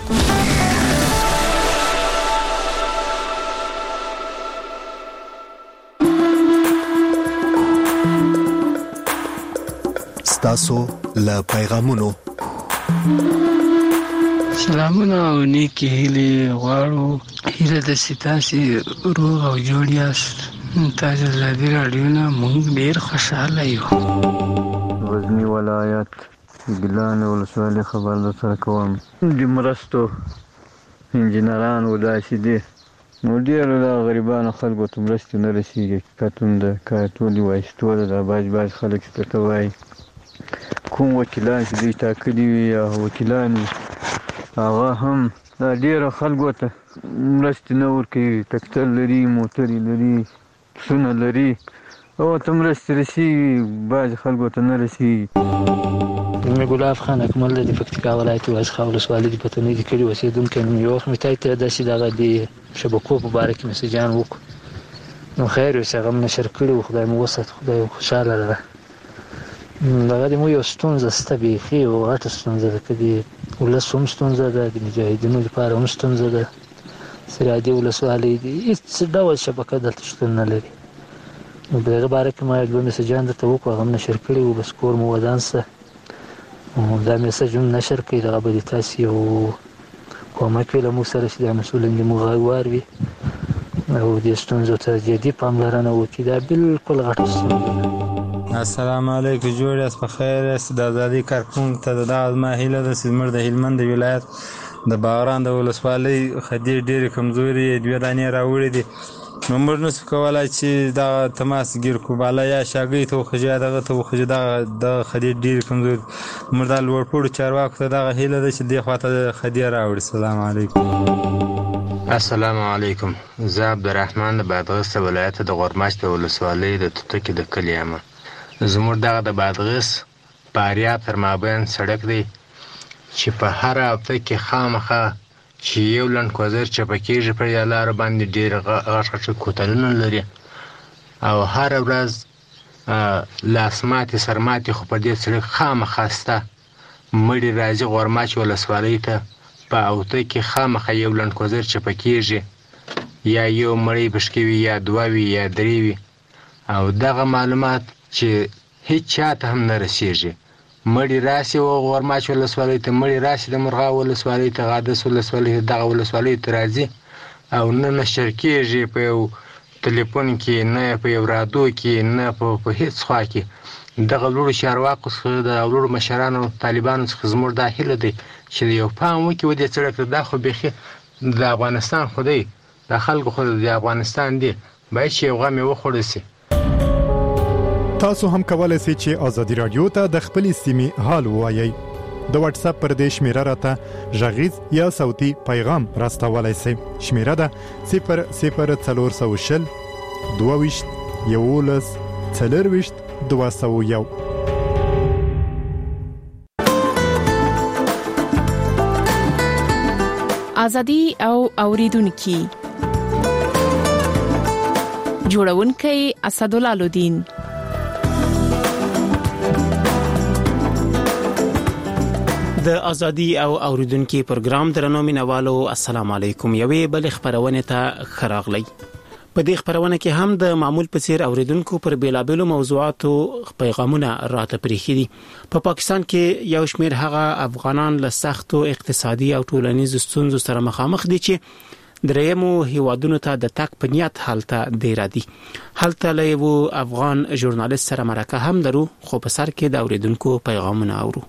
تاسو له پیغامونو سلامونه او نیکی هیله غواړو. هیله د ستاسي روغ او جوړ یاست. تاسو له دې راډیو نه موږ ډیر خوشاله یو. غزنی ولایت ګلان ولسوالۍ خبر در سره کوم. د مرستو انجنیران ولایت دي نو ډیر له غریبانو خلکو ته مرستې نه رسیږي. کتون د کارتولي وایستو د باج باج خلک څه وایي کوم وکیلان چې دوی ټاکلي وي یا وکیلان هغه هم دا ډېرو خلکو ته مرستې نه ورکوي. ټکټر لري، موټرې لري، پسونه لري او ته مرستې رسېږي، بعضې خلکو ته نه رسېږي. مې ګلاب خان اکمل د پکتیکا ولایت وازخا ولسوالۍ د پتنې د کلي اوسېدونکی یم. یو وخت مې تایید ته داسې دغه د شبکو په باره کې مسجان وکړو نو خیر اوس هغه م نشر کړي و. خدای مو وسات، خدای خوشحاله ده. دغه د مو یو ستونزه شته بیخي او غټه ستونزه ده. که د ولس هم ستونزه ده، د مجاهدینو لپاره هم ستونزه ده. سرحدي ولسوالۍ دي هېڅ ډول شبکه دلته شتون نه لري. نو په دغه باره کې ما دوه مسجان درته وکړو، هغه هم نشر کړي وو. بس کور مو ودان شه دا مسج هم نشر کړي. دغه به د تاسې یو کومک وي له موږ سره چې دا مسؤلین د موږ غږ واوري او دې ستونزو ته جدي پاملرنه وکړي. دا بالکل غټه ستونزه ده. السلام علیکم، جوړ یاست، په خیر یاست. د ازادي کارکونکو ته د دغه هیله ده چې زموږ د هلمند ولایت د باغران د ولسوالۍ خدي ډېرې کمزوري دوه دانې راوړي دي. نو موږ نشو کولی چې دغه تماس ګیر کړو، بالا یا شاګۍ ته وخېږي یا دغه ته وخېږي. دغه خدي ډېرې کمزوري. موږ د لوړپوړو چارواکو ته دغه هیله ده چې دې خواته خدي راوړي. السلام علیکم. السلام علیکم. زه عبدالرحمن د بادغیس ولایت د غورمچ د ولسوالۍ د توتکې د کلي یم. زموږ دغه د بادغیس فاریاب تر مابین سړک دی چې په هر هفته کې خامخا چې یو لنډکوزر چپه کېږي په دې لاره باندې ډېر غټ غټ کوتلونه لري او هره ورځ لاسماتې سرماتې خو په دې سړک خامخا شته. مړي راځي غورمچ ولسوالۍ ته په اوته کې خامخا یو لنډکوزر چپه کېږي، یا یو مړی بشکې وي یا دوه وي یا درې وي. او دغه معلومات چې هیڅ چاته هم نه رسېږي. مړي راسي و غورمچ ولسوالۍ ته، مړي راسي د مرغاو ولسوالۍ ته، غادس ولسوالۍ ته، دغه ولسوالۍ ته راځي او نه نشر کېږي په یو تلیفون کې، نه په یو رادیو کې، نه په هیڅ خوا کې. دغه لوړو چارواکو څخه د لوړو مشرانو طالبانو څخه زموږ دا هیله دی چې یو پام وکړي و دې سړک ته. دا خو بیخي د افغانستان خو دی، د خلکو خو د افغانستان دی، باید چې یو غم یې وخوړل شي. تاسو هم کولای شئ چې ازادي رادیو ته د خپل سیمې حال ووایي. د واتس اپ پر دې شمیره راته ژغیز یا صوتي پیغام راستولای شئ. شمیره ده صفر صفر څلور سوه شل دوه ویشت یولس څلور ویشت دوه سوه یو. ازادي او اوریدونکو جوړونکي اسدالله لودین. د ازادي او اوریدونکو پروګرام درنو مینوالو السلام علیکم. یوې بل خبرونه ته خراغلی. په دې خبرونه کې هم د معمول په څیر اوریدونکو پر بیلابلو موضوعاتو پیغامونه راته پریخي دي. په پا پاکستان کې یو شمېر هغه افغانان له سختو اقتصادي او ټولنیزو ستونزو سره مخامخ دي چې درېمو هیوادونو ته د تک په نیت حالته دی را دي. حالته له یو افغان ژورنالیست سره مرکه هم درو، خو په سر کې د اوریدونکو پیغامونه اورو.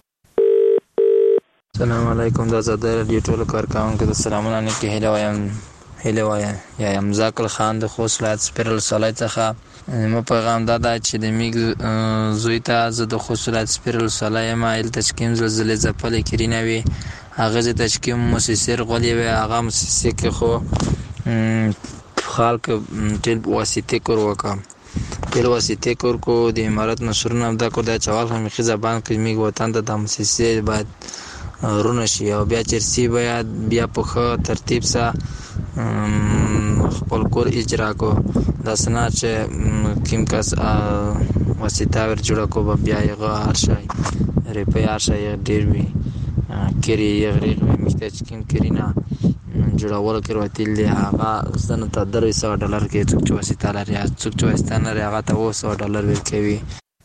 السلام علیکم. د آزادۍ راډیو ټولو کارکوونکو د سلامونه نه کې هیله وایم هیله وایم یا یم ذاکر خان د خوست ولایت سپیرل سولای څخه. مو پیغام دا ده چې د میګ زوی ته زه د خوست ولایت سپیرل سولای ما ال تشکیم زلزلې ځپلې کړینه وي هغه د تشکیم مؤسسې غولې وي هغه مؤسسې کې خو خلک ټیل واسطه کور وکم ټیل واسطه کور کو د امارات نشرونه دا کو د چوال هم خي زبان کې میګ وطن د مؤسسې باید رونه شي او بیا چرسي باید بیا په ترتیب سره خپل کور اجرا کو دا سنا چې کیم کس واسطه ور جوړ کو بیا یې هر شي ریپی هر شي ډیر وی کری یې غریق میشته چې کیم کرینا جوړول کړو تل دی هغه زنه ته درې سوه ډالر کې چې واسطه لري چې چې واسطه لري هغه ته اوه سوه ډالر ورکوي.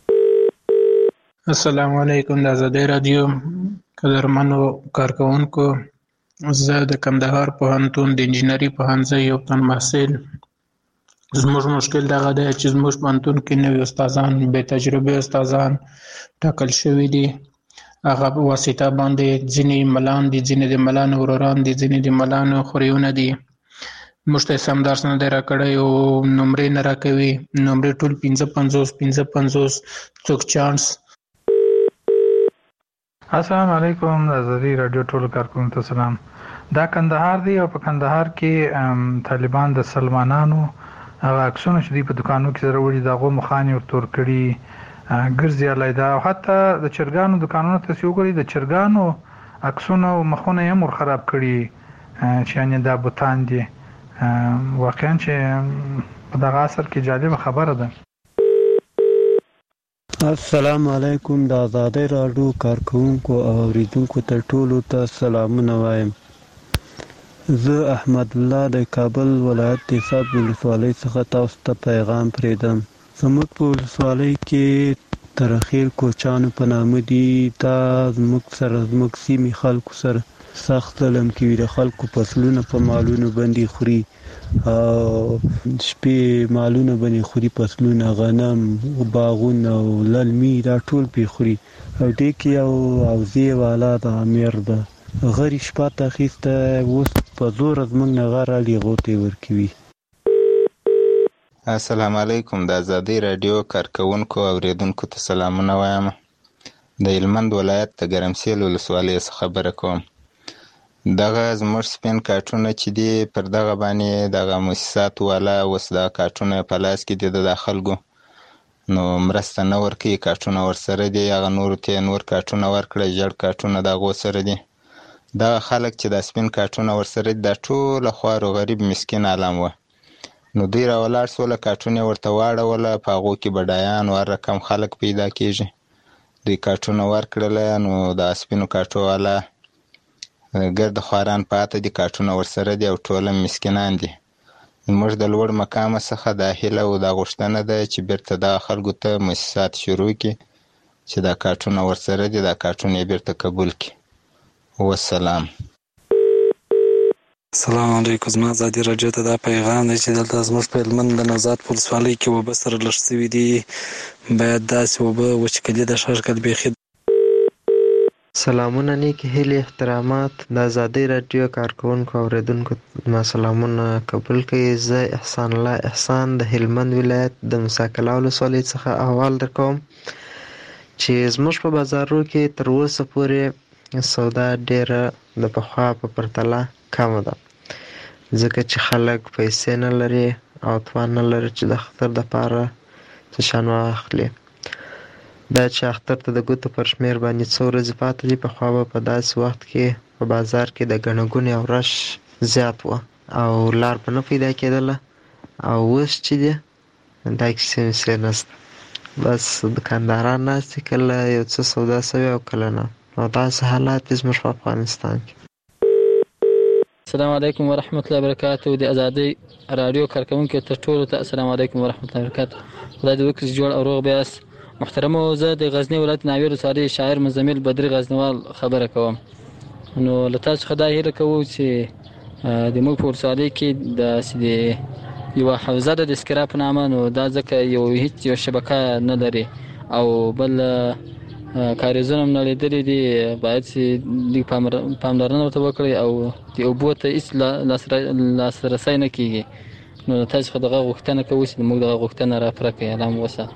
السلام علیکم. د آزادۍ رادیو قدرمنو کارکوونکو، زه د کندهار پوهنتون د انجینري پوهنځي یو تن محصل. زموږ مشکل دغه دی چې زموږ پوهنتون کې نوي استادان بې تجربې استادان ټاکل شوي دي. هغه په واسطه باندې ځینې ملان دي، ځینې د ملانو وروران دي، ځینې د ملانو خوریونه دي. موږ ته سم درس نه دی راکړی او نمرې نه راکوي. نمرې ټول پنځه پنځوس پنځه پنځوس څوک چانس. السلام علیکم. د آزادۍ راډیو ټولو کارکوونکو ته سلام. دا کندهار دی او په کندهار کې طالبان د سلمانانو هغه عکسونه چې دوی په دکانو کې سره وړي دغه مخاني ور تور کړي ګرځي علیدا او حتی د چرګانو دکانونو ته سی وګوري د چرګانو عکسونه او مخونه یې مر خراب کړي چې یعنی دا بوتان دي. واقعا چې په دغه اثر کې جالب خبره ده. السلام علیکم. د آزادۍ راډیو کارکوونکو او اوریدونکو ته ټولو ته سلامونه وایم. زه احمد الله د کابل ولایت د صاد ولسوالۍ څخه تاسو ته پیغام پرېږدم. زموږ په ولسوالۍ کې ترخیل کوچانو په نامه دي. دا زموږ سره زموږ سیمې خلکو سره سخت ظلم کوي. د خلکو فصلونه په مالونو باندې خوري او شپې مالونه باندې خوري، فصلونه غنم باغونه او للمي دا ټول پې خوري. او دې کې یو اوزې والا د امیر ده غری شپه ته اخیسته اوس په زور زموږ نه غره لیغوتې ورکوي. السلام علیکم. د آزادۍ راډیو کارکوونکو او اوریدونکو ته سلامونه وایم. د هلمند ولایت د ګرمسیل ولسوالۍ څخه خبره کوم. دغه زموږ سپین کارټونه چې دي پر دغه باندې دغه مؤسسات والا اوس دغه کارټونه په لاس کې دي د خلکو نو مرسته نه ورکوي. کارټونه ورسره دي، هغه نورو ته نور کارټونه ورکړه، ژړ کارټونه دغه ورسره دي. دغه خلک چې د سپین کارټونه ورسره دي دا ټوله خوار او غریب مسکین عالم وه. نو دوی راولاړ سوله کارټونه ورته واړوله، په هغو کې بډایان او هر رقم خلک پیدا کېږي. دوی کارټونه ورکړله نو د سپینو کارټو والا ګرد خواران پاته دي، کارټونه ورسره دي او ټوله مسکینان دي. موږ د لوړ مقامه څخه دا هیله او دا غوښتنه ده چې بیرته دغه خلکو ته مؤسسات شروع کړي چې دا کارټونه ورسره دي، دا کارټونه یې بیرته قبول کړي. والسلام. السلام علیکم. زما ازادي راډیو ته دا پیغام دی چې دلته زموږ په هلمند د نوزاد په ولسوالۍ کې اوبه سره لږ شوي دي. باید داسې اوبه وچکلي د ښه شکل بیخي سلامونه نیکی هیلې احترامات د ازادۍ راډیو کارکونکو اوریدونکو ما سلامونه قبول کړئ. زه احسان الله احسان د هلمند ولایت د موسی قلعه ولسوالۍ څخه احوال درکوم چې زموږ په بازارو کې تر اوسه پورې سودا ډیره د پخوا په پرتله کمه ده، ځکه چې خلک پیسې نه لري او توان نه لري چې د اختر دپاره څه شیان واخلي. دا چې اختر ته د ګوتو پر شمېر باندې څو ورځې پاتې دي، پخوا به په داسې وخت کې په بازار کې د ګڼه ګوڼې او رش زیات و او لار به نه پیدا کېدله، او اوس چې دی دا کیسې ویسې نشته، بس دکانداران ناست دي، کله یو څه سودا شوې او کله نه. نو داسې حالات دي زموږ په افغانستان کې. السلام علیکم ورحمت الله وبرکاتو. د ازادۍ راډیو کارکونکو ته ټولو ته السلام علیکم ورحمت الله وبرکاتو. خدای دې وکړي چې جوړ او روغ بیاست. محترمو، زه د غزنی ولایت ناوې ولسوالۍ شاعر مزمل بدري غزنوال خبره کوم. نو له تاسو څخه دا هیله کوو چې د موږ په ولسوالۍ کې داسې د یوه حوزه ده د اسکرا په نامه، نو دا ځکه یو هیڅ یو شبکه نه لري او بل کاریزونه هم نړېدلي دي، باید چې لږ پاملرنه ورته وکړئ او د اوبو ته هېڅ لاسرسی نه کېږي. نو له تاسو څخه دغه غوښتنه کوو چې موږ دغه غوښتنه راپوره کړئ. الله مو وساتي.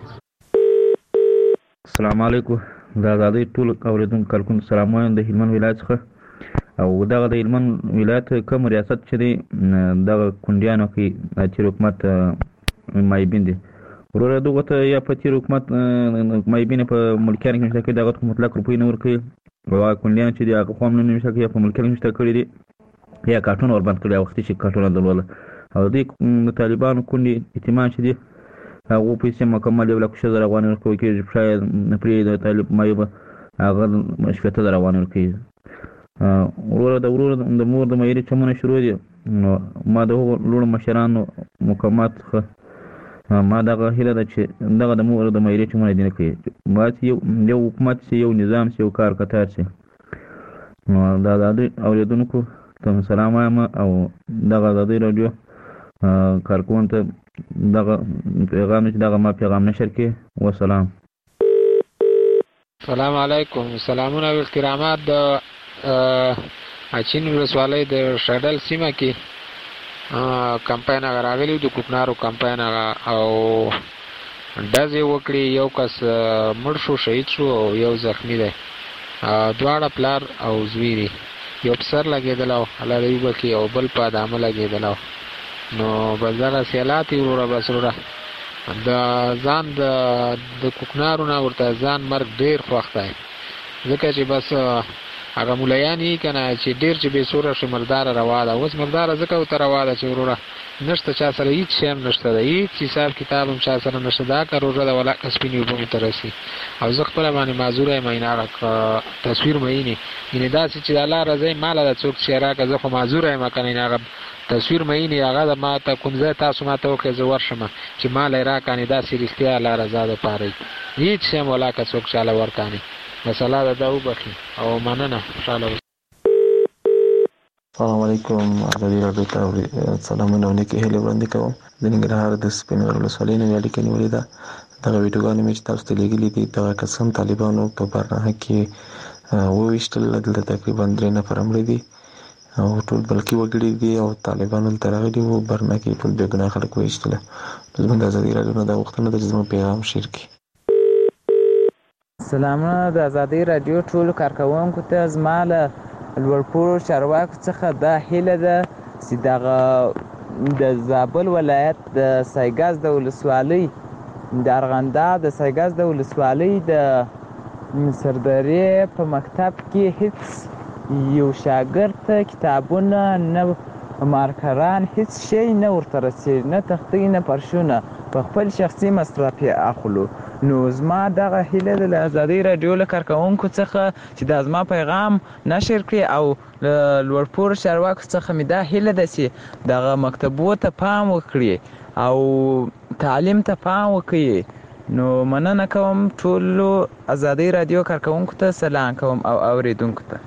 السلام علیکم. د ازادۍ ټول اوریدونکو کارکونکو سلام وایم د هلمند ولایت څخه. او دغه د هلمند ولایت کوم ریاست چې دی دغه کونډیانو کې تېر حکومت مایبین دي، وروره دغه ته یا په تېر حکومت مایبین په ملکیانو کې مشته کړي، دغه ته مطلق روپۍ نه ورکوي، او هغه کونډیان چې دي هغه خو هم نه مشته کړي، یا په ملکیانو کې مشته کړي دي، یا کارټونه وربند کړي، وختي چې کارټونه درلوده. او دوی د طالبانو کونډې یتیمان چې دي هغو پیسې مکمل یو لک شل زره افغانۍ ورکول کېږي، شاید پرې د طالب مایبه هغه شپېته زره افغانۍ ورکوي. وروره د ورور د مور د معیاري چمونه شروع دي، نو ما د هغو لوړو مشرانو مقامات څخه ما دغه هیله ده چې دغه د مور د معیاري چمونه دې نه کوي، باید یو یو حکومت شي، یو نظام شي، یو کار کتار شي. نو د ازادۍ اورېدونکو ته سلام وایم او دغه ازادۍ راډیو کارکون ته دغه پیغام چې دغه ما پیغام نشر کې. وسلام. سلام علیکم. سلامونه او احترامات د اچین ولسوالۍ د شډل سیمه کې کمپاین هغه راغلی د کوکنارو کمپاین هغه او ډزې وکړي، یو کس مړ شو، شهید شو، او یو زخمی دی. دواړه پلار او زوی دي، یو په سر لګېدلی او الله دې وبخښي او بل په ادامه لګېدلی. نو بس دغه سیالات یې وروره بس وروره د ځان د کوکنارو نه ورته ځان مرګ ډېر خوښ دی، ځکه چې بس هغه ملیان یې که نه چې ډېر چې بې سوره شي مرداره روا ده. اوس مرداره ځکه ورته روا ده چې وروره نشته چا سره هېڅ شی هم نشته ده، هېڅ حساب کتاب هم چا سره نشته. دا که روژه ده ولاکه سپینې اوبه مو ته رسي. او زه خپله باندې معذوره یم، یعنې هغه تصویر مین یې یعنې داسې چې د الله رضا یې ماله ده، څوک چې راکړه زه خو معذوره یم که نه، هغه تصویر مین یې هغه د ما ته کوم ځای تاسو ما ته وکړئ زه ورشم چې ماله یې راکړې، داسې رښتیا الله رضا دپاره یي هېڅ شی هم ولاکه څوک چاله ورکړې. بس الله ده دا وبخښي او مننه. خوشحاله اوسئ. السلام علیکم. ازادۍ راډیو ته سلامونه او نیکې هیلې وړاندې کوم. د ننګرهار د سپین غر ولسوالۍ نه مې اړیکه نیولې ده. دغه ویډیوګانې مې چې تاسو ته لېږلي دي، دغه قسم طالبانو په برنامه کې وویشتل، دلته تقریبا درې نفره مړه دي او ټول بلکې وګړي دي، او طالبان دلته راغلي وو، برنامه کې ټول بې ګناه خلک وویشتله. زموږ د ازادۍ راډیو نه دا غوښتنه ده چې زموږ پیغام شیر کړي. سلامونه د ازادۍ راډیو ټولو کارکوونکو ته زما له لوړپوړو چارواکو څخه دا هیله ده چې دغه د زابل ولایت د سایګاز د ولسوالۍ د ارغنداب د سایګاز د ولسوالۍ د سرداري په مکتب کې هیڅ یو شاګرد ته کتابونه نه مارکران هیڅ شی نه ورته رسېږي، نه تختې نه فرشونه، په خپل شخصي مصرف یې اخلو. نو زما دغه هیله ده له ازادۍ راډیو له کارکوونکو څخه چې دا زما پیغام نشر کړي، او له لوړپوړو چارواکو څخه مې دا هیله ده چې دغه مکتبو ته پام وکړي او تعلیم ته پام وکړي. نو مننه کوم ټولو ازادۍ راډیو کارکوونکو ته سلام کوم او اوریدونکو ته.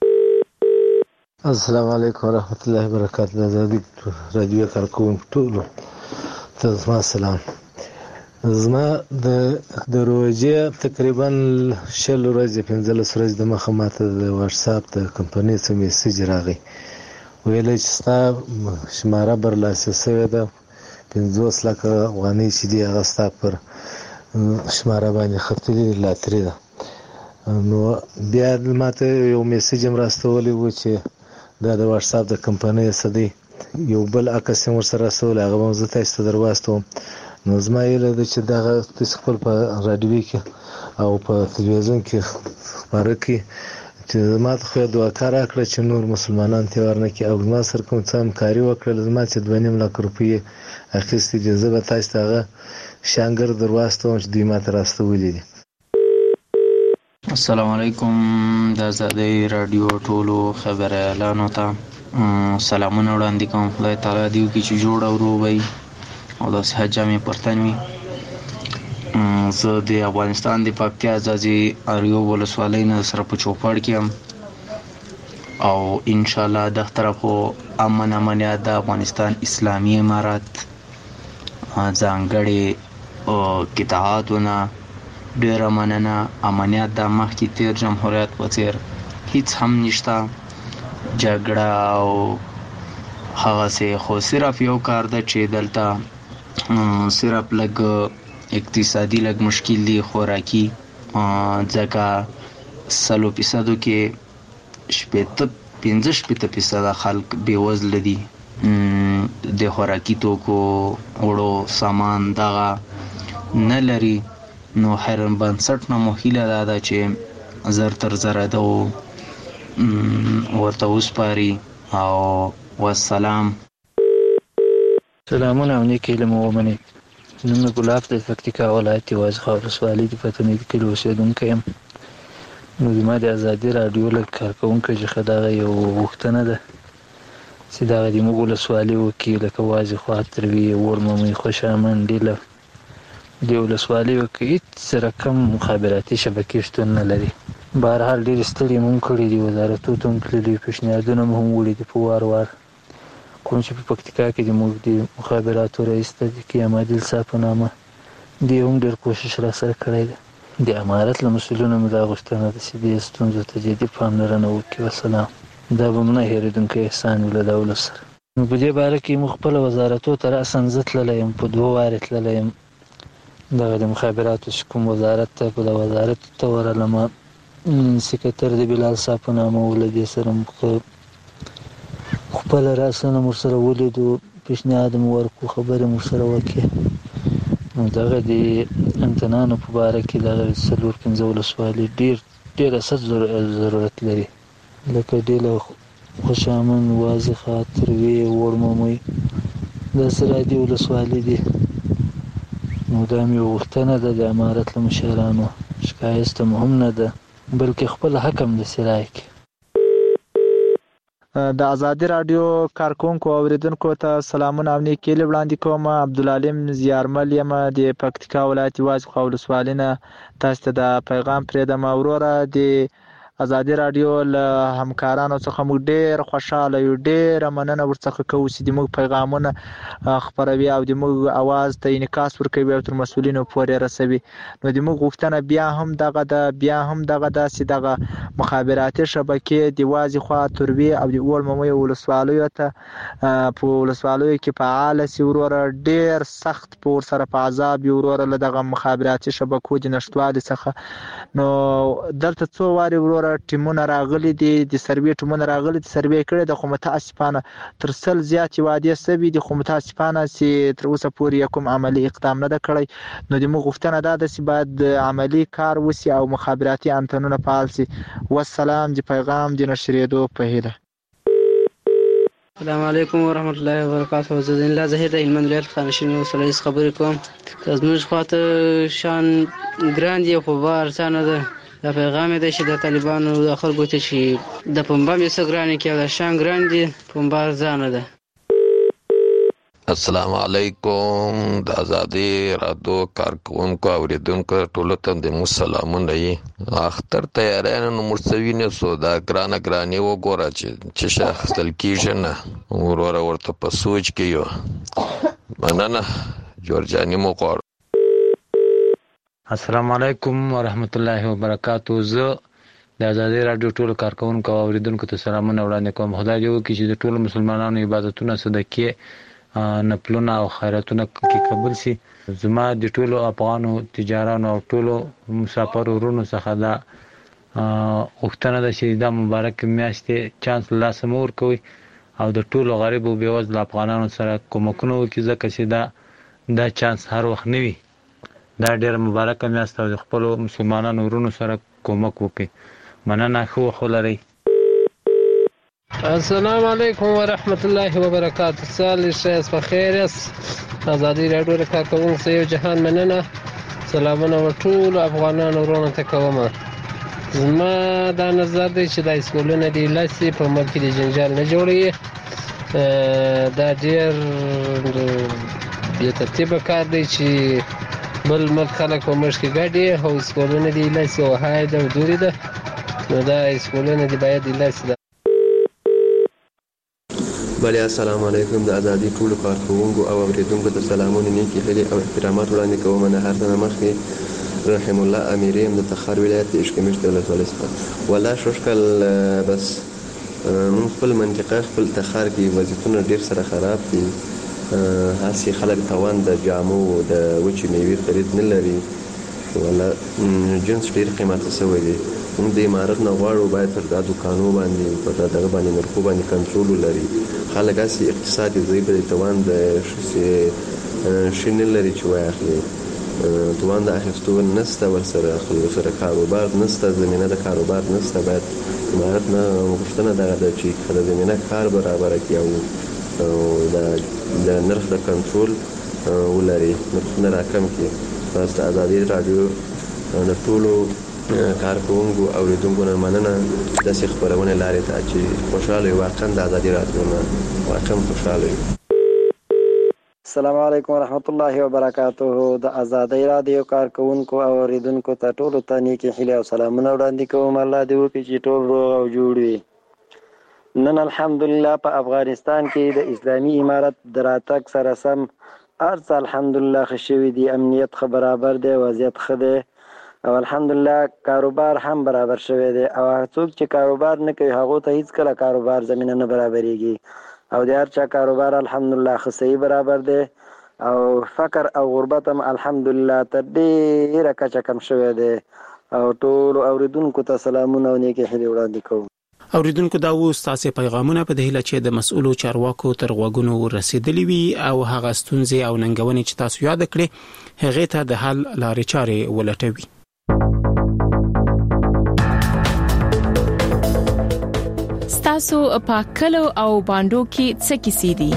السلام علیکم ورحمت الله وبرکاته. د ازادۍ راډیو کارکوونکو ټولو ته زما سلام. زما د د روژې تقریبا شل ورځې پنځلس ورځې د مخه ماته د واتساپ د کمپنۍ څخه میسج راغی، ویل چې ستا شماره برلاسه شوې ده، پنځوس لکه افغانۍ چې دي هغه ستا پر شماره باندې ختلې لاتري ده. نو بیا ماته یو میسج هم راستولی و چې دا د واتساپ د کمپنۍ څخه دی، یو بل عکس هم ورسره راستولی، هغه به هم زه تاسو ته در واستوم. نو زما هیله ده چې دغه تاسو خپل په راډیو کې او په تلویزیون کې خپاره کړئ چې زما ته خو دعاکار راکړه چې نور مسلمانان ته ورنکړي، او زما سره کوم څه همکاري وکړله، زما چې دوه نیم لک روپۍ اخیستې دي، زه به تاسو ته هغه شانګر در واستوم چې دوی ماته راستولي دي. السلام علیکم. د آزادۍ راډیو ټولو خبریالانو ته سلامونه وړاندې کوم. خدای تعالی دې وکړي چې جوړ او روغ وئ او د صحت جامې پر تن وي. زه د افغانستان د پکتیا ځاځي اریو ولسوالۍ نه سره په چوپړ کې یم او انشاءالله دغه طرفو امن امنیت د افغانستان اسلامي امارات ځانګړي قطاعاتونه ډېره مننه. امنیت د مخکې تیر جمهوریت په څېر هیڅ هم نشته، جګړه او هغسې، خو صرف یو کار ده چې دلته صرف لږ اقتصادي لږ مشکل دی، خوراکي، ځکه سلو فیصدو کې شپېته پنځه شپېته فیصده خلک بېوزله دي، د خوراکي توکو وړو سامان دغه نه لري. نو خیر بنسټ نه مو هیله دا ده چې زر تر زره ده ورته وسپاري. او والسلام. سلامونه او نیک هیله مو ومنئ. نوم مې ګلاب د پکتیکا ولایت وازغه ولسوالۍ د فتنې کلي اوسېدونکی یم. نو زما د ازادي راډیو له کارکوونکو څخه دغه یو غوښتنه ده چې دغه د موږ ولسوالۍ وکړي، لکه وازې خوا تروي، وړممۍ، خوشامند، ډیله د ولسوالۍ وکړي هېڅ رقم مخابراتي شبکې شتون نه لري. بهرحال ډېرې ستړي مو هم کړي دي، وزارتونو ته هم تللي، پیشنهادونه مو هم وړي دي په وار وار. کوم چې په پکتیکا کې د موږ د مخابراتو رئیس ته د قیام عادل صاحب په نامه دې هم ډېر کوشش راسره کړی دی. د امارت له مسؤلینو مې دا غوښتنه ده چې دې ستونزو ته جدي پاملرنه وکړي. وسلام. دا به مو نه هېرېدونکی احسان وي له دا ولس سره. نو په دې باره کې موږ خپله وزارتو ته راساً زه تللی یم، په دوه وارې تللی یم دغه د مخابراتو چې کوم وزارت ته، په د وزارت ته ورغلمه، سکرتر د بلال صاحب په نامه و، له دې سره خپله راسه هم ورسره ولیدو، پیشنهاد مو ورکړو، خبرې مو ورسره وکړې. نو دغه د امتنانو په باره کې دغه څلور پنځه ولسوالۍ ډېر ډېر اساس ضرورت لري، لکه ډیله، خوشامند، وازغه، تروي، وړممۍ، داسې رادي ولسوالۍ دي. نو دا مې یوه غوښتنه ده د امارت له مشرانو، شکایسته مو هم نه ده، بلکې خپل حق هم داسې رایکړي. د ازادي راډیو کارکونکو او اوریدونکو ته سلامونه او نیک هیلې وړاندې کوم. عبدالعلیم زیارمل یم د پکتیکا ولایت وازغه ولسوالۍ نه. تاسو ته د پیغام پرېږدم. وروره د ازادي راډیو له همکارانو څخه موږ ډېر خوشحاله یو، ډېره مننه ورڅخه کوو چې د موږ پیغامونه خپروي او د موږ اواز ته انعکاس ورکوي او تر مسؤلینو پورې رسوي. نو د موږ غوښتنه بیا هم دغه ده بیا هم دغه ده چې دغه مخابراتي شبکې د وازې خوا، تروي او د وړممۍ ولسوالیو ته په ولسوالیو کې فعاله شي. وروره ډېر سخت په ورسره په عذاب یو وروره له دغه مخابراتي شبکو د نشتوالي څخه. نو دلته څو وارې وروره ټیمونه راغلي دي، د سروې ټیمونه راغلي دي، سروې کړی ده، خو متاسفانه تر سل زیاتې وعدې شوي دي، خو متاسفانه چې تر اوسه پورې کوم عملي اقدام نه ده کړی. نو د موږ غوښتنه دا ده چې باید عملي کار وشي او مخابراتي انتنونه فعال شي. والسلام. د پیغام د نشرېدو په هیله. السلام علیکم ورحمت الله وبرکاته. زه د الله زهیر د هلمند ولایت خانشین ولسوالۍ څخه خبرې کوم. زموږ خواته شان ګران دي، خو به ارزانه ده. دا پیغام دی چې د طالبانو د خلکو ته چې د پنبه مې څه ګرانې کې او د شان ګران دي، پنبه ارزانه ده. السلام علیکم. د ازادي راډیو کارکوونکو اوریدونکو ټولو ته د مو سلامونه یي. اختر تیارانو نو مرسوي نه سو دا ګرانه ګرانې وګوره چې چې شاخصل کېږي نه وروره ورته په سوچ کې یو مننه جورجاني مو غواړم. السلام علیکم ورحمت الله وبرکاتو. زه د آزادۍ رادیو ټولو کارکونکو او اوریدونکو ته سلامونه وړاندې کوم. خدای دې وکړي چې د ټولو مسلمانانو عبادتونه، صدقې، نفلونه او خیراتونه کې قبول شي. زما د ټولو افغانو تجارانو او ټولو مسافر ورونو څخه دا غوښتنه ده چې دا مبارک میاشتې چانس له لاسه مه ورکوئ او د ټولو غریب او بېوزله افغانانو سره کومکونه وکړي، ځکه چې دا دا چانس هر وخت نه وي. دا ډېره مبارکه میاشت او د خپلو مسلمانانو ورونو سره کومک وکړي. مننه، ښه وخت ولرئ. السلام علیکم ورحمت الله وبرکاتو. سال شایست بخیر است. آزادی رادیو را کارکوونکو یو جهان مننه. سلامونه و ټول افغانان ورونو ته کوم. زما دا نظر دی چې د اسکولونو د لاسي په ملک کې د جنجال نه جوړوي. دا ډېر بې ترتیبه کار دی چې بل ملک خلک په مشک کې ګډي او اسکولونه د لاسي او هاید او دوري ده. نو دا اسکولونه د باید د لاسي ده. بله السلام علیکم. د آزادۍ ټولو کارکوونکو او اوریدونکو ته سلامونه، نیکې هیلې او احترامات وړاندې کوم. نه هر څه مخکې رحم الله اميري ام د تخار ولایت اشکمش ولسوالۍ څخه. والله شوشکل بس مون خپل منطقه خپل تخار کې وضعیتونه ډېر سره خراب دي. هسې خلک توان د جامو د وچې میوې خرید نه لري. والله جنس ډېر قیمته شوی دی. موږ د امارت نه غواړو باید پر دا دوکانو باندې په دغه باندې نرخو باندې کنټرول ولري. خلک هسې اقتصاد یې ضعیف دی، توان د شي نه لري چې واخلي. توان د اخیستو نشته، ورسره خلکو سره کاروبار نشته، زمینه د کاروبار نشته. باید امارت نه غوښتنه دغه ده چې د زمینه کار برابره کړي او د نرخ د کنټرول ولري، نرخونه راکم کړي. بس د آزادۍ رادیو د ټولو کارکوونکو او اوریدونکو نه مننه. داسې خپرونې لارې ته چې خوشحاله وي، واقعا د آزادۍ رادیو نه واقعا خوشحاله وي. السلام علیکم ورحمت الله وبرکاتو. د آزادۍ رادیو کارکوونکو او اوریدونکو ته ټولو ته نیکې هیلې او سلامونه وړاندې کوم. الله دې وکړي چې ټول روغ او جوړ وي. نن الحمدلله په افغانستان کې د اسلامي امارت د راتګ سره سم هر څه الحمدلله ښه شوي دي. امنیت ښه برابر دی، وضعیت ښه دی او الحمدلله کاروبار هم برابر شوی دی. او څوک چې کاروبار نه کوي هغو ته هیڅ کله کاروبار زمینه نه برابرېږي. او د هر چا کاروبار الحمدلله ښه صحیح برابر دی. او فقر او غربت هم الحمدلله تر ډېره کچه کم شوی دی. او ټولو اوریدونکو ته سلامونه او نیکې هیلې وړاندې کوم. اوریدونکو دا و ستاسو پیغامونه په دهیله چې د مسؤلو چارواکو تر غوږونو رسیدلی وي او هغه ستونزې او ننګونې چې تاسو یاد کړې هغه ته د حل لارې چارې ولټوي. ستاسو په کلو او باندو کې څه کیسې دي؟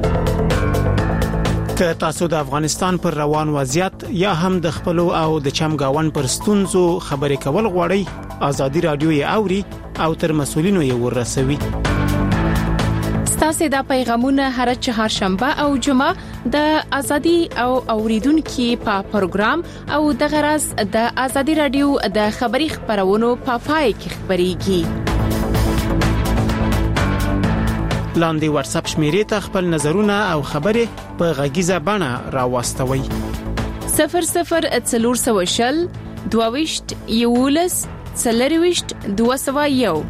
که تاسو د افغانستان پر روان وضعیت یا هم د خپلو او د چمګاون پر ستونزو خبرې کول غواړئ، آزادي رادیو یې اوري او تر مسؤلینو یې ورسوي. ستاسو د پیغامونه هر چهارشنبه او جمعه د آزادي او اوریدونکو په پروګرام او د غرض د آزادي رادیو د خبري خبرونو په پای کې خبريږي. لاندې واتس اپ شمیرې ته خپل نظرونه او خبرې په غږیزه بڼه راوستوي. صفر صفر څلور سوه شل دوهويشت یولس څلرويشت دوه سوه یو.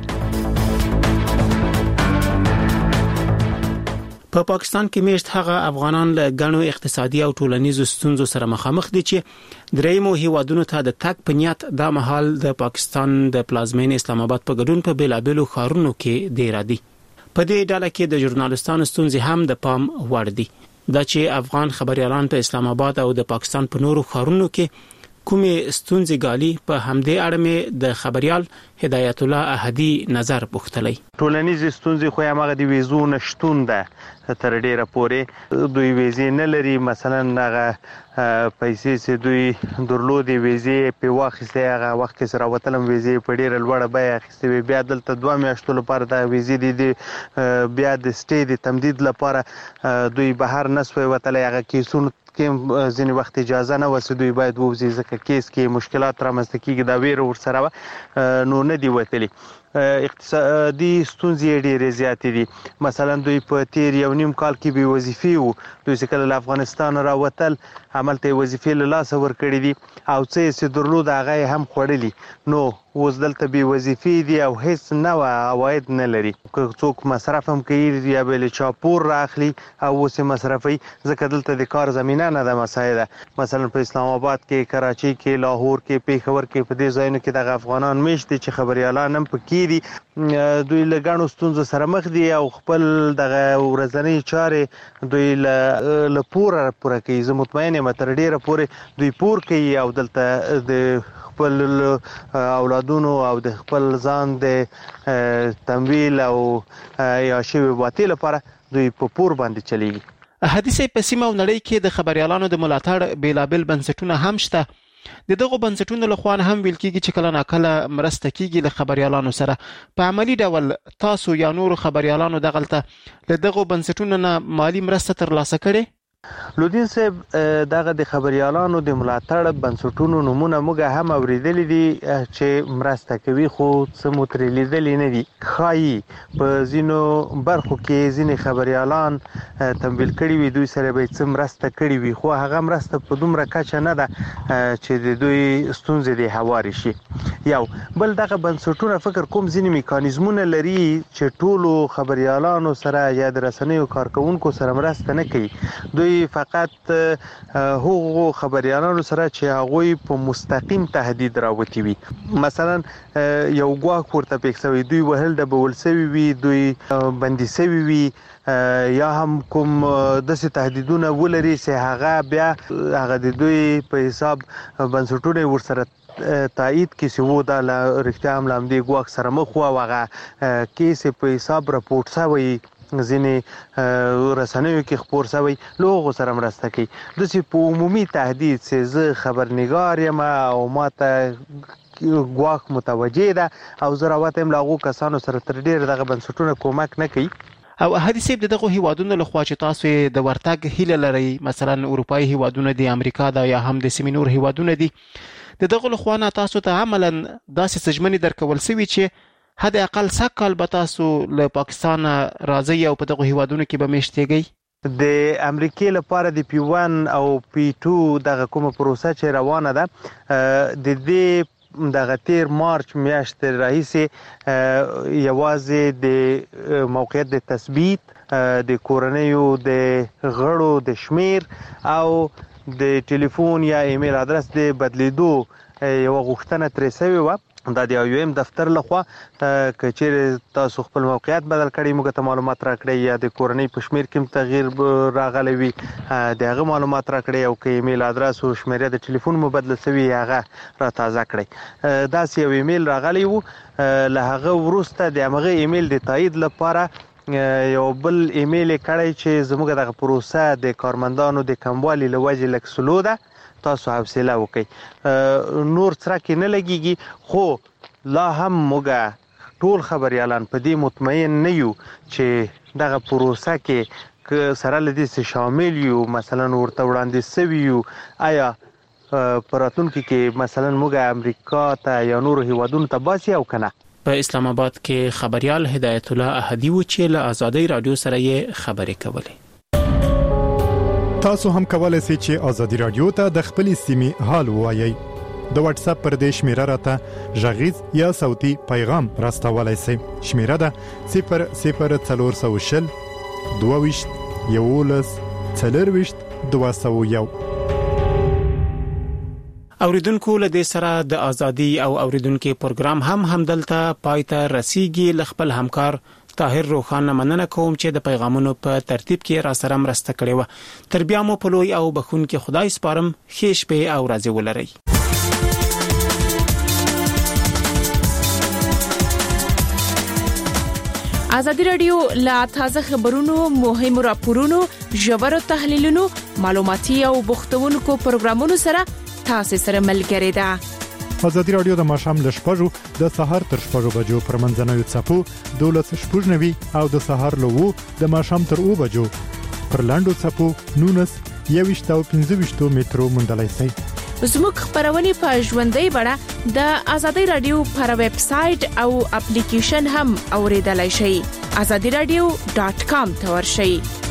په پاکستان کې میشت هغه افغانان له غنو اقتصادي او ټولنیزو ستونزو سره مخامخ دي چې درېمو هیوادونو ته د تک په نیت د مهال د پاکستان د پلازمین اسلام آباد په ګډون په بیلابلو ښارونو کې ډیر دي. په دې ډله کې د ژورنالستانو ستونزې هم د پام وړ دي. دا چې افغان خبريالان په اسلام آباد او د پاکستان په نورو ښارونو کې کومې ستونزې ګالي، په همدې اړه مې د خبريال هدایت الله احدی نظر پوښتلی. ټولنیز ستونزې خو هغه د ویزو نشټون ده تر ډیره پورې. دوی ویزې نه لري، مثلا هغه پیسې چې دوی درلودې ویزې په واخیسته هغه وخت کې سره وتلم ویزې په ډیره لوړه بیه اخیستې، بیا دلته دوه میاشتو لپاره د ویزې د بیا د سټې د تمدید لپاره دوی بهر نسوي وتلې. هغه کیسونه کې ځینې وخت اجازه نه وسه دوی باید ووځي ځکه کیس کې مشکلات رامنځته کیږي، دا ویره ورسره نو نه دی وتلی. اقتصادي ستونزې ډېرې زیاتې دي. مثلا دوی په تیر یو نیم کال کې بې وظیفې وو. دوی چې کله له افغانستان راوتل هملته یې وظیفې له لاسه ورکړې دي او څه یې چې درلود هغه یې هم خوړلي. نو اوس دلته بې وظیفې دي او هیڅ نوه عواید نه لري. که څوک مصرف هم کوي یا به له چا پور رااخلي او اوس یې مصرفوي، ځکه دلته د کار زمینه نه ده مساعده. مثلا په اسلام آباد کې، کراچۍ کې، لاهور کې، پېښور کې، په دې ځایونو کې دغه افغانان میشت دي چې خبریالان هم پکې دي. دوی له ګڼو ستونزو سره مخ دي او خپل دغه ورځنۍ چارې دوی له پوره پوره کوي. زه مطمئن یم تر ډېره پورې دوی پور کوي او دلته د خپل اولادونو او د خپل ځان د تمویل او یا شوی باطل لپاره دوی په پور باندې چلیږي. حدیث په سیمه او نړۍ کې د خبريالانو د ملاتړ بیلابل بنسټونه هم شته. د دغه بنسټونو له خوا هم ویل کېږي چې کله ناکله مرسته کېږي له خبريالانو سره. په عملی ډول تاسو یا نور خبريالانو دغلته له دغه بنسټونو نه مالی مرسته ترلاسه کړې؟ لودین صاحب، دغه د خبريالانو د ملاتړ بنسټونو نمونه موږ هم اوریدلې دي چې مرسته کوي، خو څه مو ترې لیدلې نه دي. ښایي په ځینو برخو کې ځینې خبريالان تمویل کړي وي، دوی سره به څه مرسته کړي وي، خو هغه مرسته په دومره کچه نه ده چې د دوی ستونزې دې هوارې شي. یو بل دغه بنسټونه فکر کوم ځینې میکانیزمونه لري چې ټولو خبريالانو سره یا د رسنیو کارکونکو سره مرسته نه کوي. دوی فقط هغو خبريالانو سره چې هغوی په مستقیم تهدید راوتی وي. مثلا یو ګواښ ورته پیښ شوی، دوی وهل د بول شوی وي، دوی بندي شوی وي، یا هم کوم داسې تهدیدونه ولري چې هغه بیا هغه د دوی په حساب بنسټونه ورسره تایید کې چې وو دا رښتیا هم له همدې ګواښ سره مخ وو او هغه کیس په حساب راپورټ شوی ځینې رسنیو کې خپور شوی، له هغو سره مرسته کوي. داسې په عمومي تهدید چې زه خبرنګار یم او ماته ګواښ متوجه ده او زه راوته یم، له هغو کسانو سره تر ډېره دغه بنسټونه کومک نه کوي. او حدیث د دغه هیوادونو له خوا چې تاسو د ورتګ هیله لرئ، مثلا اروپایي هیوادونه دي، امریکا دا یا هم د سیمې نور هیوادونه دي، د دغه له خوا نه تاسو ته عملا داسې سجمنې درکول شوي چې حد اقل سږ کال به تاسو له پاکستان راځئ او په دغه هیوادونو کې به میشتېږئ؟ د امریکې لپاره د پی ون او پی ټو دغه کومه پروسه چې روانه ده، د دې دغه تیر مارچ میاشتې راهیسې یوازې د موقعیت د تثبیت، د کورنیو د غړو د شمیر او د ټلیفون یا ایمیل ادرس د بدلیدو یو غوښتنه ترې شوې وه. دا د یو ایم دفتر لخوا که چیرې تاسو خپل موقعیت بدل کړئ موږ ته معلومات راکړئ، یا د کورنۍ په شمیر کې هم تغییر راغلی وي د هغه معلومات راکړئ، او که ایمیل ادرس او شمیره د ټلیفون مو بدله شوي هغه را تازه کړئ. داسې یو ایمیل راغلی وو، له هغه وروسته د همغه ایمیل د تایید لپاره یو بل ایمیل یې کړی چې زموږ دغه پروسه د کارمندانو د کموالي له وجې لږ سلو ده، تاسو حوصله وکړئ. نور څرک نه لګیږي، خو لا هم موږ ټول خبريالان په دې مطمئن نه یو چې دغه پروسه کې که سره له دې څخه شامل یو، مثلا ورته وړاندې شوي یو، آیا په راتلونکي کې مثلا موږ امریکا ته یا نورو هیوادونو ته باسي او که نه. په اسلام آباد کې خبريال هدایت الله احدي و چې له آزادۍ رادیو سره یې خبرې کولې. تاسو هم کولای شئ چې آزادۍ رادیو ته د خپلې سیمې حال ووایئ. د واتس اپ پر دې شمیره راته غږیز یا صوتي پیغام راستولای شئ. شمیره ده صفر صفر څلور سوه شل دوه ویشت یولس څلرویشت دوه سوه یو. اوریدونکو له دې سره د ازادي او اوریدونکو پروګرام هم همدلته پای ته رسیږي. ل خپل همکار طاهر روخان مننه کوم چې د پیغامونو په ترتیب کې را سره مرسته کړې و. تر بیا مو په لوی او بخون کې خدای سپارم. ښه شپه او ورځې ولرئ. ازادي رادیو لا تازه خبرونو، مهمو راپورونو، ژورو تحلیلونو، معلوماتي او بوختونکو پروګرامونو سره تاسو سره ملګری ده. ازادي رادیو د ماښام ل شپږو د سهار تر شپږو بجو پر منځنوي څپو دولس شپږنوي او د سهار له وو د ماښام تر اوو بجو پر لاندو څپو نونس یويشت او پنځه ویشت مترو مندلای شي. زموږ خبرونه په ژوندۍ بڼه د آزادۍ رادیو پر ویب سټ او اپلیکیشن هم اوریدلای شئ. azadi radio dot com ته ورشئ.